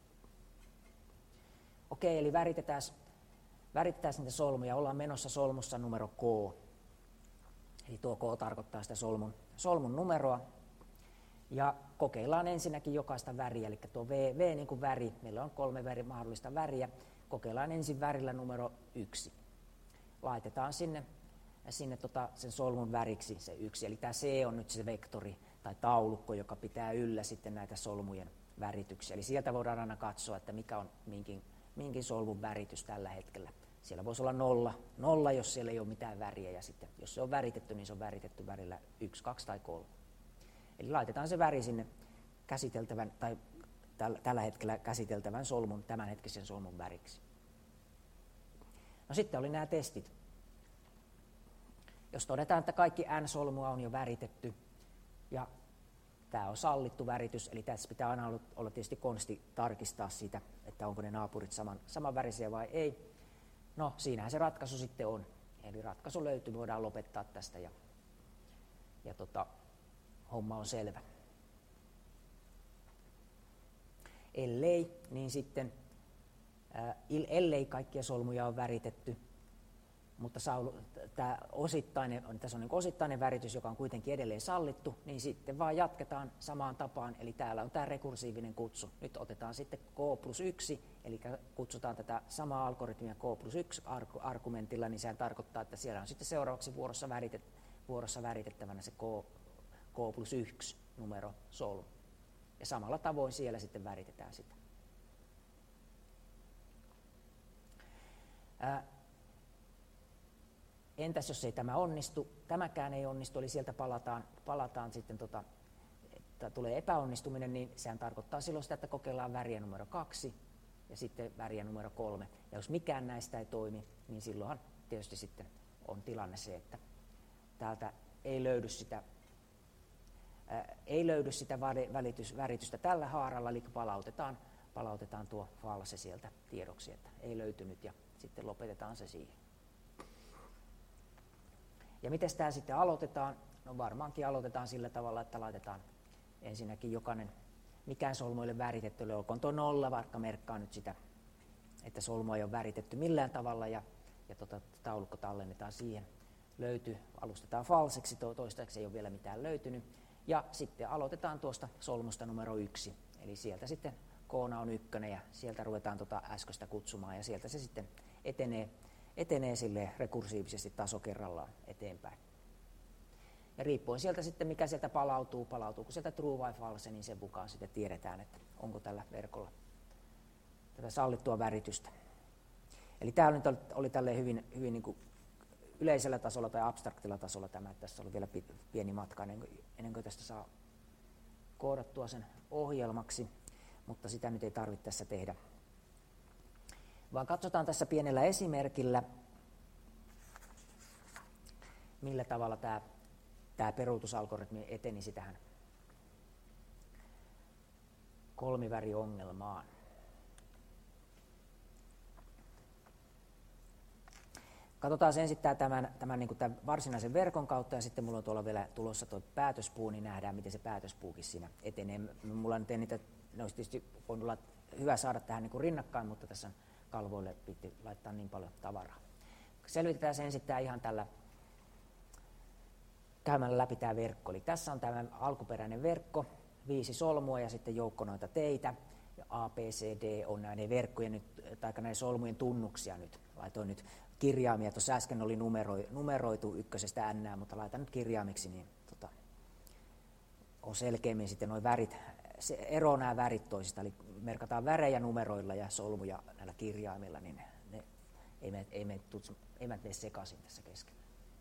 Okei, eli väritetään, väritetään niitä solmuja. Ollaan menossa solmussa numero K. Eli tuo K tarkoittaa sitä solmun, solmun numeroa. Ja kokeillaan ensinnäkin jokaista väriä, eli tuo V, V niin kuin väri, meillä on kolme väri, mahdollista väriä. Kokeillaan ensin värillä numero yksi. Laitetaan sinne, sinne tota, sen solmun väriksi se yksi, eli tämä C on nyt se vektori tai taulukko, joka pitää yllä sitten näitä solmujen värityksiä. Eli sieltä voidaan aina katsoa, että mikä on minkin, minkin solmun väritys tällä hetkellä. Siellä voisi olla nolla, nolla, jos siellä ei ole mitään väriä, ja sitten jos se on väritetty, niin se on väritetty värillä yksi, kaksi tai kolme. Eli laitetaan se väri sinne käsiteltävän, tai täl, tällä hetkellä käsiteltävän solmun, tämänhetkisen solmun väriksi. No sitten oli nämä testit. Jos todetaan, että kaikki N-solmua on jo väritetty, ja tämä on sallittu väritys, eli tässä pitää aina olla, olla tietysti konsti tarkistaa sitä, että onko ne naapurit saman, saman värisiä vai ei. No siinähän se ratkaisu sitten on. Eli ratkaisu löytyy, voidaan lopettaa tästä ja, ja tota, homma on selvä. Ellei, niin sitten ää, ellei kaikkia solmuja on väritetty, mutta tämä osittainen, tässä on niin osittainen väritys, joka on kuitenkin edelleen sallittu, niin sitten vaan jatketaan samaan tapaan, eli täällä on tämä rekursiivinen kutsu. Nyt otetaan sitten K plus yksi, eli kutsutaan tätä samaa algoritmia K plus yksi argumentilla, niin sehän tarkoittaa, että siellä on sitten seuraavaksi vuorossa, väritet, vuorossa väritettävänä se K, K plus yksi numero solmu. Ja samalla tavoin siellä sitten väritetään sitä. Ää, Entäs jos ei tämä onnistu, tämäkään ei onnistu, eli sieltä palataan, palataan sitten, tota, että tulee epäonnistuminen, niin sehän tarkoittaa silloin sitä, että kokeillaan väriä numero kaksi ja sitten väriä numero kolme. Ja jos mikään näistä ei toimi, niin silloinhan tietysti sitten on tilanne se, että täältä ei löydy sitä, ää, ei löydy sitä välitys, väritystä tällä haaralla, eli palautetaan, palautetaan tuo false sieltä tiedoksi, että ei löytynyt ja sitten lopetetaan se siihen. Ja miten tämä sitten aloitetaan? No varmaankin aloitetaan sillä tavalla, että laitetaan ensinnäkin jokainen, mikään solmu ei ole väritetty, olkoon tuo nolla, vaikka merkkaa nyt sitä, että solmua ei ole väritetty millään tavalla, ja, ja tota, taulukko tallennetaan siihen. Löytyy, alustetaan falseksi, to, toistaiseksi ei ole vielä mitään löytynyt, ja sitten aloitetaan tuosta solmusta numero yksi, eli sieltä sitten koona on ykkönen, ja sieltä ruvetaan tuota äskeistä kutsumaan, ja sieltä se sitten etenee, etenee sille rekursiivisesti taso kerrallaan eteenpäin. Ja riippuen sieltä sitten, mikä sieltä palautuu, palautuuko sieltä true vai false, niin sen mukaan sitten tiedetään, että onko tällä verkolla tätä sallittua väritystä. Eli tämä oli, oli tälleen hyvin, hyvin niin kuin yleisellä tasolla tai abstraktilla tasolla tämä, että tässä oli vielä pieni matka ennen kuin, ennen kuin tästä saa koodattua sen ohjelmaksi, mutta sitä nyt ei tarvitse tässä tehdä. Vaan katsotaan tässä pienellä esimerkillä, millä tavalla tämä, tämä peruutusalgoritmi etenisi tähän kolmiväriongelmaan. Katsotaan ensin tämän, tämän, niin kuin tämän varsinaisen verkon kautta, ja sitten mulla on tuolla vielä tulossa tuo päätöspuu, niin nähdään, miten se päätöspuukin siinä etenee. Mulla nyt ei niitä, ne olisi tietysti voinut olla hyvä saada tähän niin kuin rinnakkain, mutta tässä kalvoille piti laittaa niin paljon tavaraa. Selvitetään ensin tämä ihan tällä käymällä läpi tämä verkko. Eli tässä on tämä alkuperäinen verkko, viisi solmua ja sitten joukko noita teitä. Ja A, B, C, D on näiden verkkojen nyt, tai näiden solmujen tunnuksia nyt. Laitoin nyt kirjaimia, tuossa äsken oli numero, numeroitu ykkösestä N, mutta laitan nyt kirjaimiksi, niin tota, on selkeämmin sitten nuo värit, se ero nämä värit toisista, eli merkataan värejä numeroilla ja solmuja näillä kirjaimilla, niin ne ei mene, ei mene, ei mene sekaisin tässä kesken.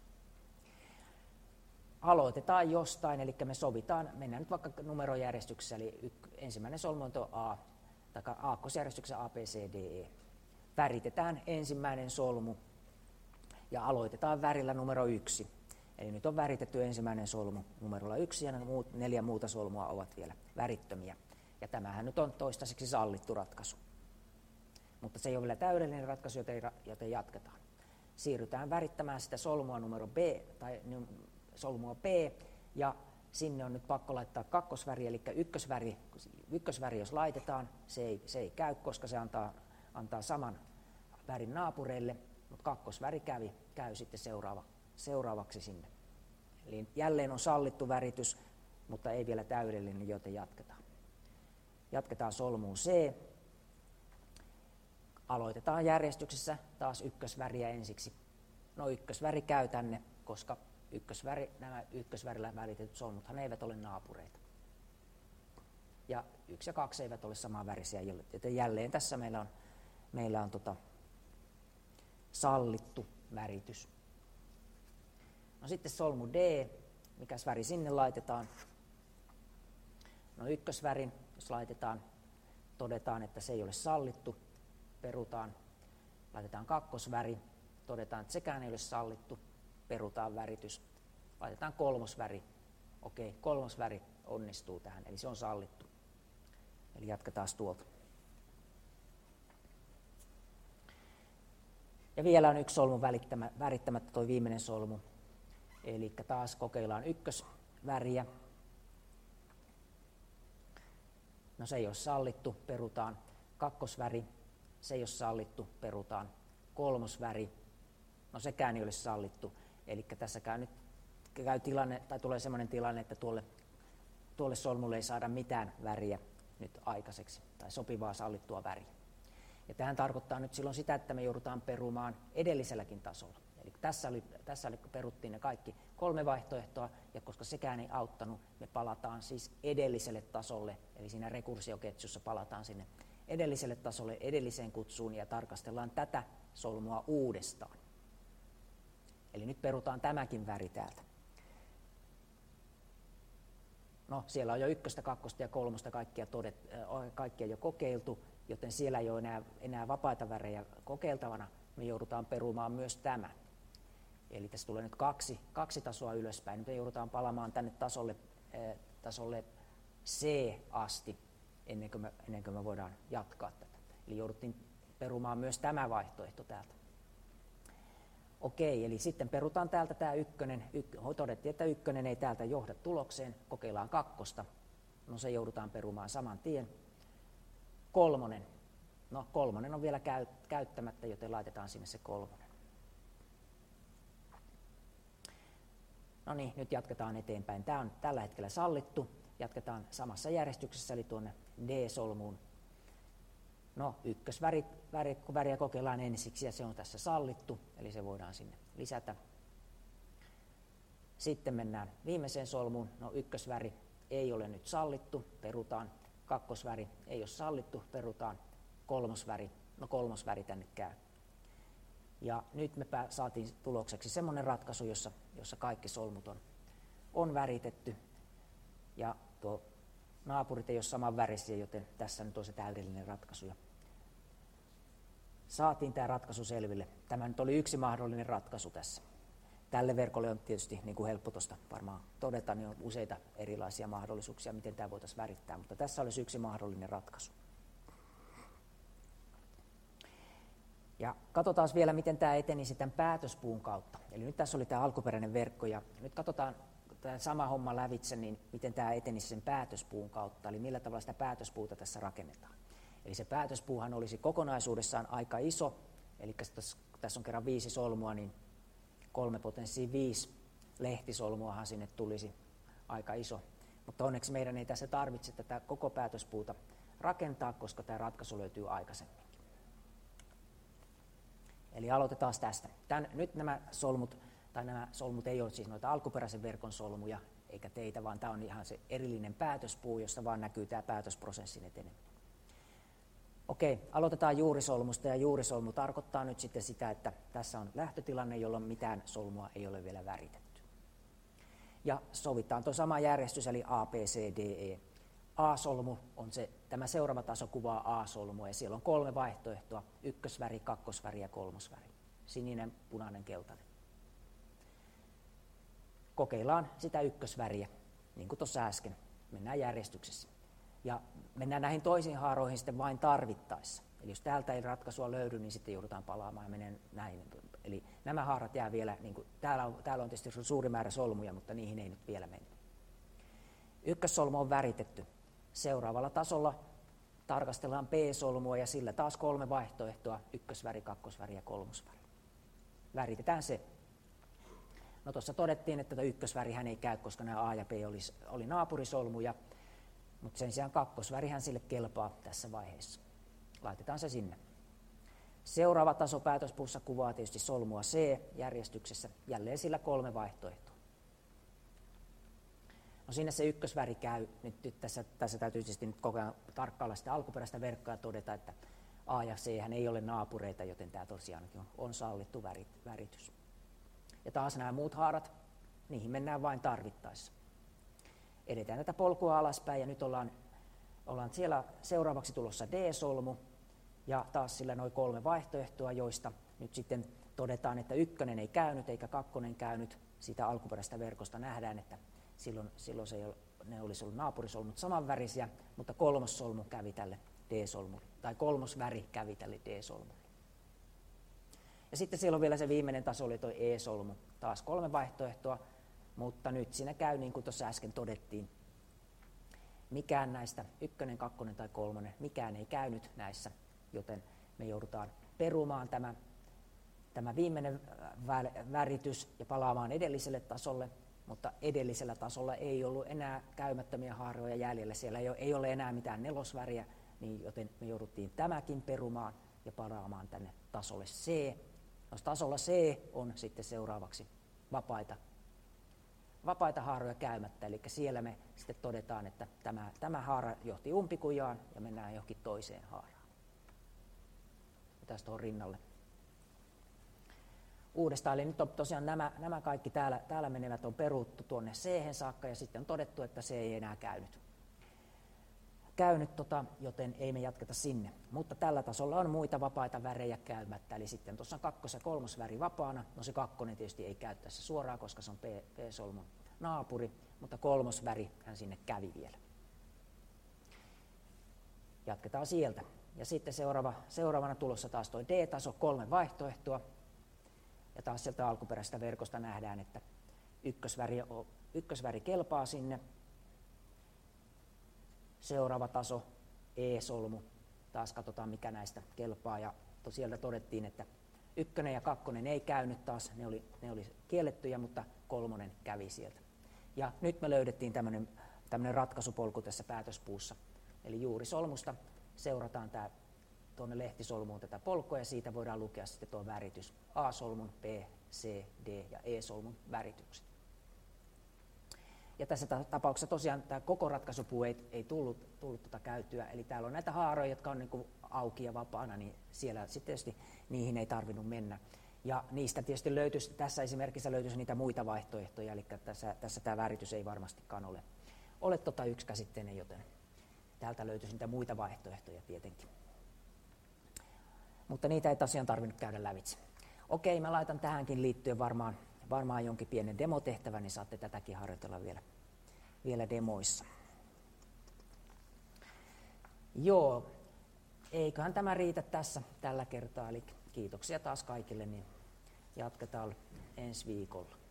Aloitetaan jostain, eli me sovitaan, mennään nyt vaikka numerojärjestyksessä, eli yk, ensimmäinen solmu on tuo A, tai aakkosjärjestyksessä A, B, C, D, E. Väritetään ensimmäinen solmu ja aloitetaan värillä numero yksi. Eli nyt on väritetty ensimmäinen solmu numerolla yksi ja muut, neljä muuta solmua ovat vielä värittömiä. Ja tämähän nyt on toistaiseksi sallittu ratkaisu. Mutta se ei ole vielä täydellinen ratkaisu, joten, joten jatketaan. Siirrytään värittämään sitä solmua numero B, tai solmua B, ja sinne on nyt pakko laittaa kakkosväri, eli ykkösväri, ykkösväri jos laitetaan, se ei, se ei käy, koska se antaa, antaa saman värin naapureille, mutta kakkosväri kävi, käy sitten seuraava, seuraavaksi sinne. Eli jälleen on sallittu väritys, mutta ei vielä täydellinen, joten jatketaan. Jatketaan solmuun C. Aloitetaan järjestyksessä taas ykkösväriä ensiksi. No ykkösväri käy tänne, koska ykkösväri, nämä ykkösvärillä väritetyt solmuthan eivät ole naapureita. Ja yksi ja kaksi eivät ole samanvärisiä, joten jälleen tässä meillä on, meillä on tota sallittu väritys. No sitten solmu D, mikäs väri sinne laitetaan? No ykkösvärin, jos laitetaan, todetaan, että se ei ole sallittu, perutaan, laitetaan kakkosväri, todetaan, että sekään ei ole sallittu, perutaan väritys, laitetaan kolmosväri, okei, kolmosväri onnistuu tähän, eli se on sallittu. Eli jatketaan tuolta. Ja vielä on yksi solmu värittämättä, tuo viimeinen solmu, eli taas kokeillaan ykkösväriä. No se ei ole sallittu, perutaan kakkosväri, se ei ole sallittu, perutaan kolmosväri. No sekään ei ole sallittu, eli tässä käy nyt käy tilanne, tai tulee sellainen tilanne, että tuolle, tuolle solmulle ei saada mitään väriä nyt aikaiseksi, tai sopivaa sallittua väriä. Ja tähän tarkoittaa nyt silloin sitä, että me joudutaan perumaan edelliselläkin tasolla. Eli tässä, oli, tässä oli, peruttiin ne kaikki kolme vaihtoehtoa, ja koska sekään ei auttanut, me palataan siis edelliselle tasolle, eli siinä rekursioketjussa palataan sinne edelliselle tasolle, edelliseen kutsuun, ja tarkastellaan tätä solmua uudestaan. Eli nyt perutaan tämäkin väri täältä. No, siellä on jo ykköstä, kakkosta ja kolmosta kaikkia, todet, äh, kaikkia jo kokeiltu, joten siellä ei ole enää, enää vapaita värejä kokeiltavana. Me joudutaan perumaan myös tämä. Eli tässä tulee nyt kaksi, kaksi tasoa ylöspäin. Nyt me joudutaan palaamaan tänne tasolle, äh, tasolle C asti, ennen kuin, me, ennen kuin me voidaan jatkaa tätä. Eli jouduttiin perumaan myös tämä vaihtoehto täältä. Okei, eli sitten perutaan täältä tämä ykkönen. Yk, todettiin, että ykkönen ei täältä johda tulokseen. Kokeillaan kakkosta. No se joudutaan perumaan saman tien. Kolmonen. No kolmonen on vielä käy, käyttämättä, joten laitetaan sinne se kolmonen. No niin, nyt jatketaan eteenpäin. Tämä on tällä hetkellä sallittu. Jatketaan samassa järjestyksessä, eli tuonne D-solmuun. No, ykkösväri, väri, kun väriä kokeillaan ensiksi, ja se on tässä sallittu, eli se voidaan sinne lisätä. Sitten mennään viimeiseen solmuun. No, ykkösväri ei ole nyt sallittu, perutaan. Kakkosväri ei ole sallittu, perutaan. Kolmosväri, no kolmosväri tänne käy. Ja nyt me saatiin tulokseksi semmoinen ratkaisu, jossa, jossa kaikki solmut on, on väritetty. Ja tuo naapurit ei ole saman värisiä, joten tässä nyt on se täydellinen ratkaisu. Ja saatiin tämä ratkaisu selville. Tämä nyt oli yksi mahdollinen ratkaisu tässä. Tälle verkolle on tietysti, niin kuin helppo tuosta varmaan todeta, niin on useita erilaisia mahdollisuuksia, miten tämä voitaisiin värittää, mutta tässä olisi yksi mahdollinen ratkaisu. Ja katsotaan vielä, miten tämä etenisi tämän päätöspuun kautta. Eli nyt tässä oli tämä alkuperäinen verkko, ja nyt katsotaan tämä sama homma lävitse, niin miten tämä etenisi sen päätöspuun kautta, eli millä tavalla sitä päätöspuuta tässä rakennetaan. Eli se päätöspuuhan olisi kokonaisuudessaan aika iso, eli tässä on kerran viisi solmua, niin kolme potenssiin viisi lehtisolmuahan sinne tulisi aika iso. Mutta onneksi meidän ei tässä tarvitse tätä koko päätöspuuta rakentaa, koska tämä ratkaisu löytyy aikaisemminkin. Eli aloitetaan tästä. Tän, nyt nämä solmut, tai nämä solmut ei ole siis noita alkuperäisen verkon solmuja, eikä teitä, vaan tämä on ihan se erillinen päätöspuu, jossa vaan näkyy tämä päätösprosessin eteneminen. Okei, aloitetaan juurisolmusta, ja juurisolmu tarkoittaa nyt sitten sitä, että tässä on lähtötilanne, jolloin mitään solmua ei ole vielä väritetty. Ja sovitaan tuo sama järjestys, eli A, B, C, D, E. A-solmu on se, tämä seuraava taso kuvaa A-solmua, ja siellä on kolme vaihtoehtoa, ykkösväri, kakkosväri ja kolmosväri. Sininen, punainen, keltainen. Kokeillaan sitä ykkösväriä, niin kuin tuossa äsken. Mennään järjestyksessä. Ja mennään näihin toisiin haaroihin sitten vain tarvittaessa. Eli jos täältä ei ratkaisua löydy, niin sitten joudutaan palaamaan ja menee näin. Eli nämä haarat jää vielä, niin kuin, täällä, on, täällä on tietysti suuri määrä solmuja, mutta niihin ei nyt vielä mennä. Ykkössolmu on väritetty. Seuraavalla tasolla tarkastellaan B-solmua ja sillä taas kolme vaihtoehtoa, ykkösväri, kakkosväri ja kolmosväri. Väritetään se. No tuossa todettiin, että ykkösvärihän ei käy, koska nämä A ja B oli, oli naapurisolmuja, mutta sen sijaan kakkosvärihän sille kelpaa tässä vaiheessa. Laitetaan se sinne. Seuraava taso päätöspuussa kuvaa tietysti solmua C järjestyksessä, jälleen sillä kolme vaihtoehtoa. No sinne se ykkösväri käy, nyt, nyt tässä, tässä täytyy tietysti nyt koko ajan tarkkailla sitä alkuperäistä verkkoa ja todeta, että A ja C hän ei ole naapureita, joten tämä tosiaankin on, on sallittu värit, väritys. Ja taas nämä muut haarat, niihin mennään vain tarvittaessa. Edetään tätä polkua alaspäin ja nyt ollaan, ollaan siellä seuraavaksi tulossa D-solmu ja taas sillä noin kolme vaihtoehtoa, joista nyt sitten todetaan, että ykkönen ei käynyt eikä kakkonen käynyt. Siitä alkuperäisestä verkosta nähdään, että silloin, silloin se ei ole, ne olisi ollut naapurisolmut samanvärisiä, mutta kolmossolmu kävi tälle D-solmulle, tai kolmosväri kävi tälle D-solmulle. Ja sitten siellä on vielä se viimeinen taso, oli tuo E-solmu, taas kolme vaihtoehtoa, mutta nyt siinä käy niin kuin tuossa äsken todettiin. Mikään näistä, ykkönen, kakkonen tai kolmonen, mikään ei käynyt näissä, joten me joudutaan perumaan tämä, tämä viimeinen väritys ja palaamaan edelliselle tasolle, mutta edellisellä tasolla ei ollut enää käymättömiä haaroja jäljellä. Siellä ei ole, ei ole enää mitään nelosväriä, niin joten me jouduttiin tämäkin perumaan ja palaamaan tänne tasolle C. Jos tasolla C on sitten seuraavaksi vapaita, vapaita haaroja käymättä, eli siellä me sitten todetaan, että tämä, tämä haara johti umpikujaan ja mennään johonkin toiseen haaraan. Ja tästä on rinnalle. Uudestaan, eli nyt on tosiaan nämä, nämä kaikki täällä, täällä menevät on peruttu tuonne C saakka ja sitten on todettu, että C ei enää käynyt. käynyt tota, joten ei me jatketa sinne. Mutta tällä tasolla on muita vapaita värejä käymättä, eli sitten tuossa on kakkos- ja kolmosväri vapaana. No se kakkonen tietysti ei käy tässä suoraan, koska se on P-solmun naapuri, mutta kolmosväri hän sinne kävi vielä. Jatketaan sieltä. Ja sitten seuraava, seuraavana tulossa taas tuo D-taso, kolme vaihtoehtoa. Ja taas sieltä alkuperäisestä verkosta nähdään, että ykkösväri, ykkösväri kelpaa sinne. Seuraava taso, E-solmu. Taas katsotaan, mikä näistä kelpaa. Ja sieltä todettiin, että ykkönen ja kakkonen ei käynyt taas. Ne oli, ne oli kiellettyjä, mutta kolmonen kävi sieltä. Ja nyt me löydettiin tämmöinen, tämmöinen ratkaisupolku tässä päätöspuussa. Eli juuri solmusta seurataan tää tuonne lehtisolmuun tätä polkua ja siitä voidaan lukea sitten tuo väritys. A-solmun, B, C, D ja E-solmun väritykset. Ja tässä tapauksessa tosiaan tämä koko ratkaisupuu ei, ei tullut, tullut tuota käytyä. Eli täällä on näitä haaroja, jotka on niin kuin auki ja vapaana, niin siellä sitten tietysti niihin ei tarvinnut mennä. Ja niistä tietysti löytyisi, tässä esimerkissä löytyisi niitä muita vaihtoehtoja, eli tässä, tässä tämä väritys ei varmastikaan ole, ole tota yksikäsitteinen, joten täältä löytyisi niitä muita vaihtoehtoja tietenkin. Mutta niitä ei tosiaan tarvinnut käydä lävitse. Okei, mä laitan tähänkin liittyen varmaan, varmaan jonkin pienen demotehtävän, niin saatte tätäkin harjoitella vielä, vielä demoissa. Joo, eiköhän tämä riitä tässä tällä kertaa, eli kiitoksia taas kaikille, niin jatketaan ensi viikolla.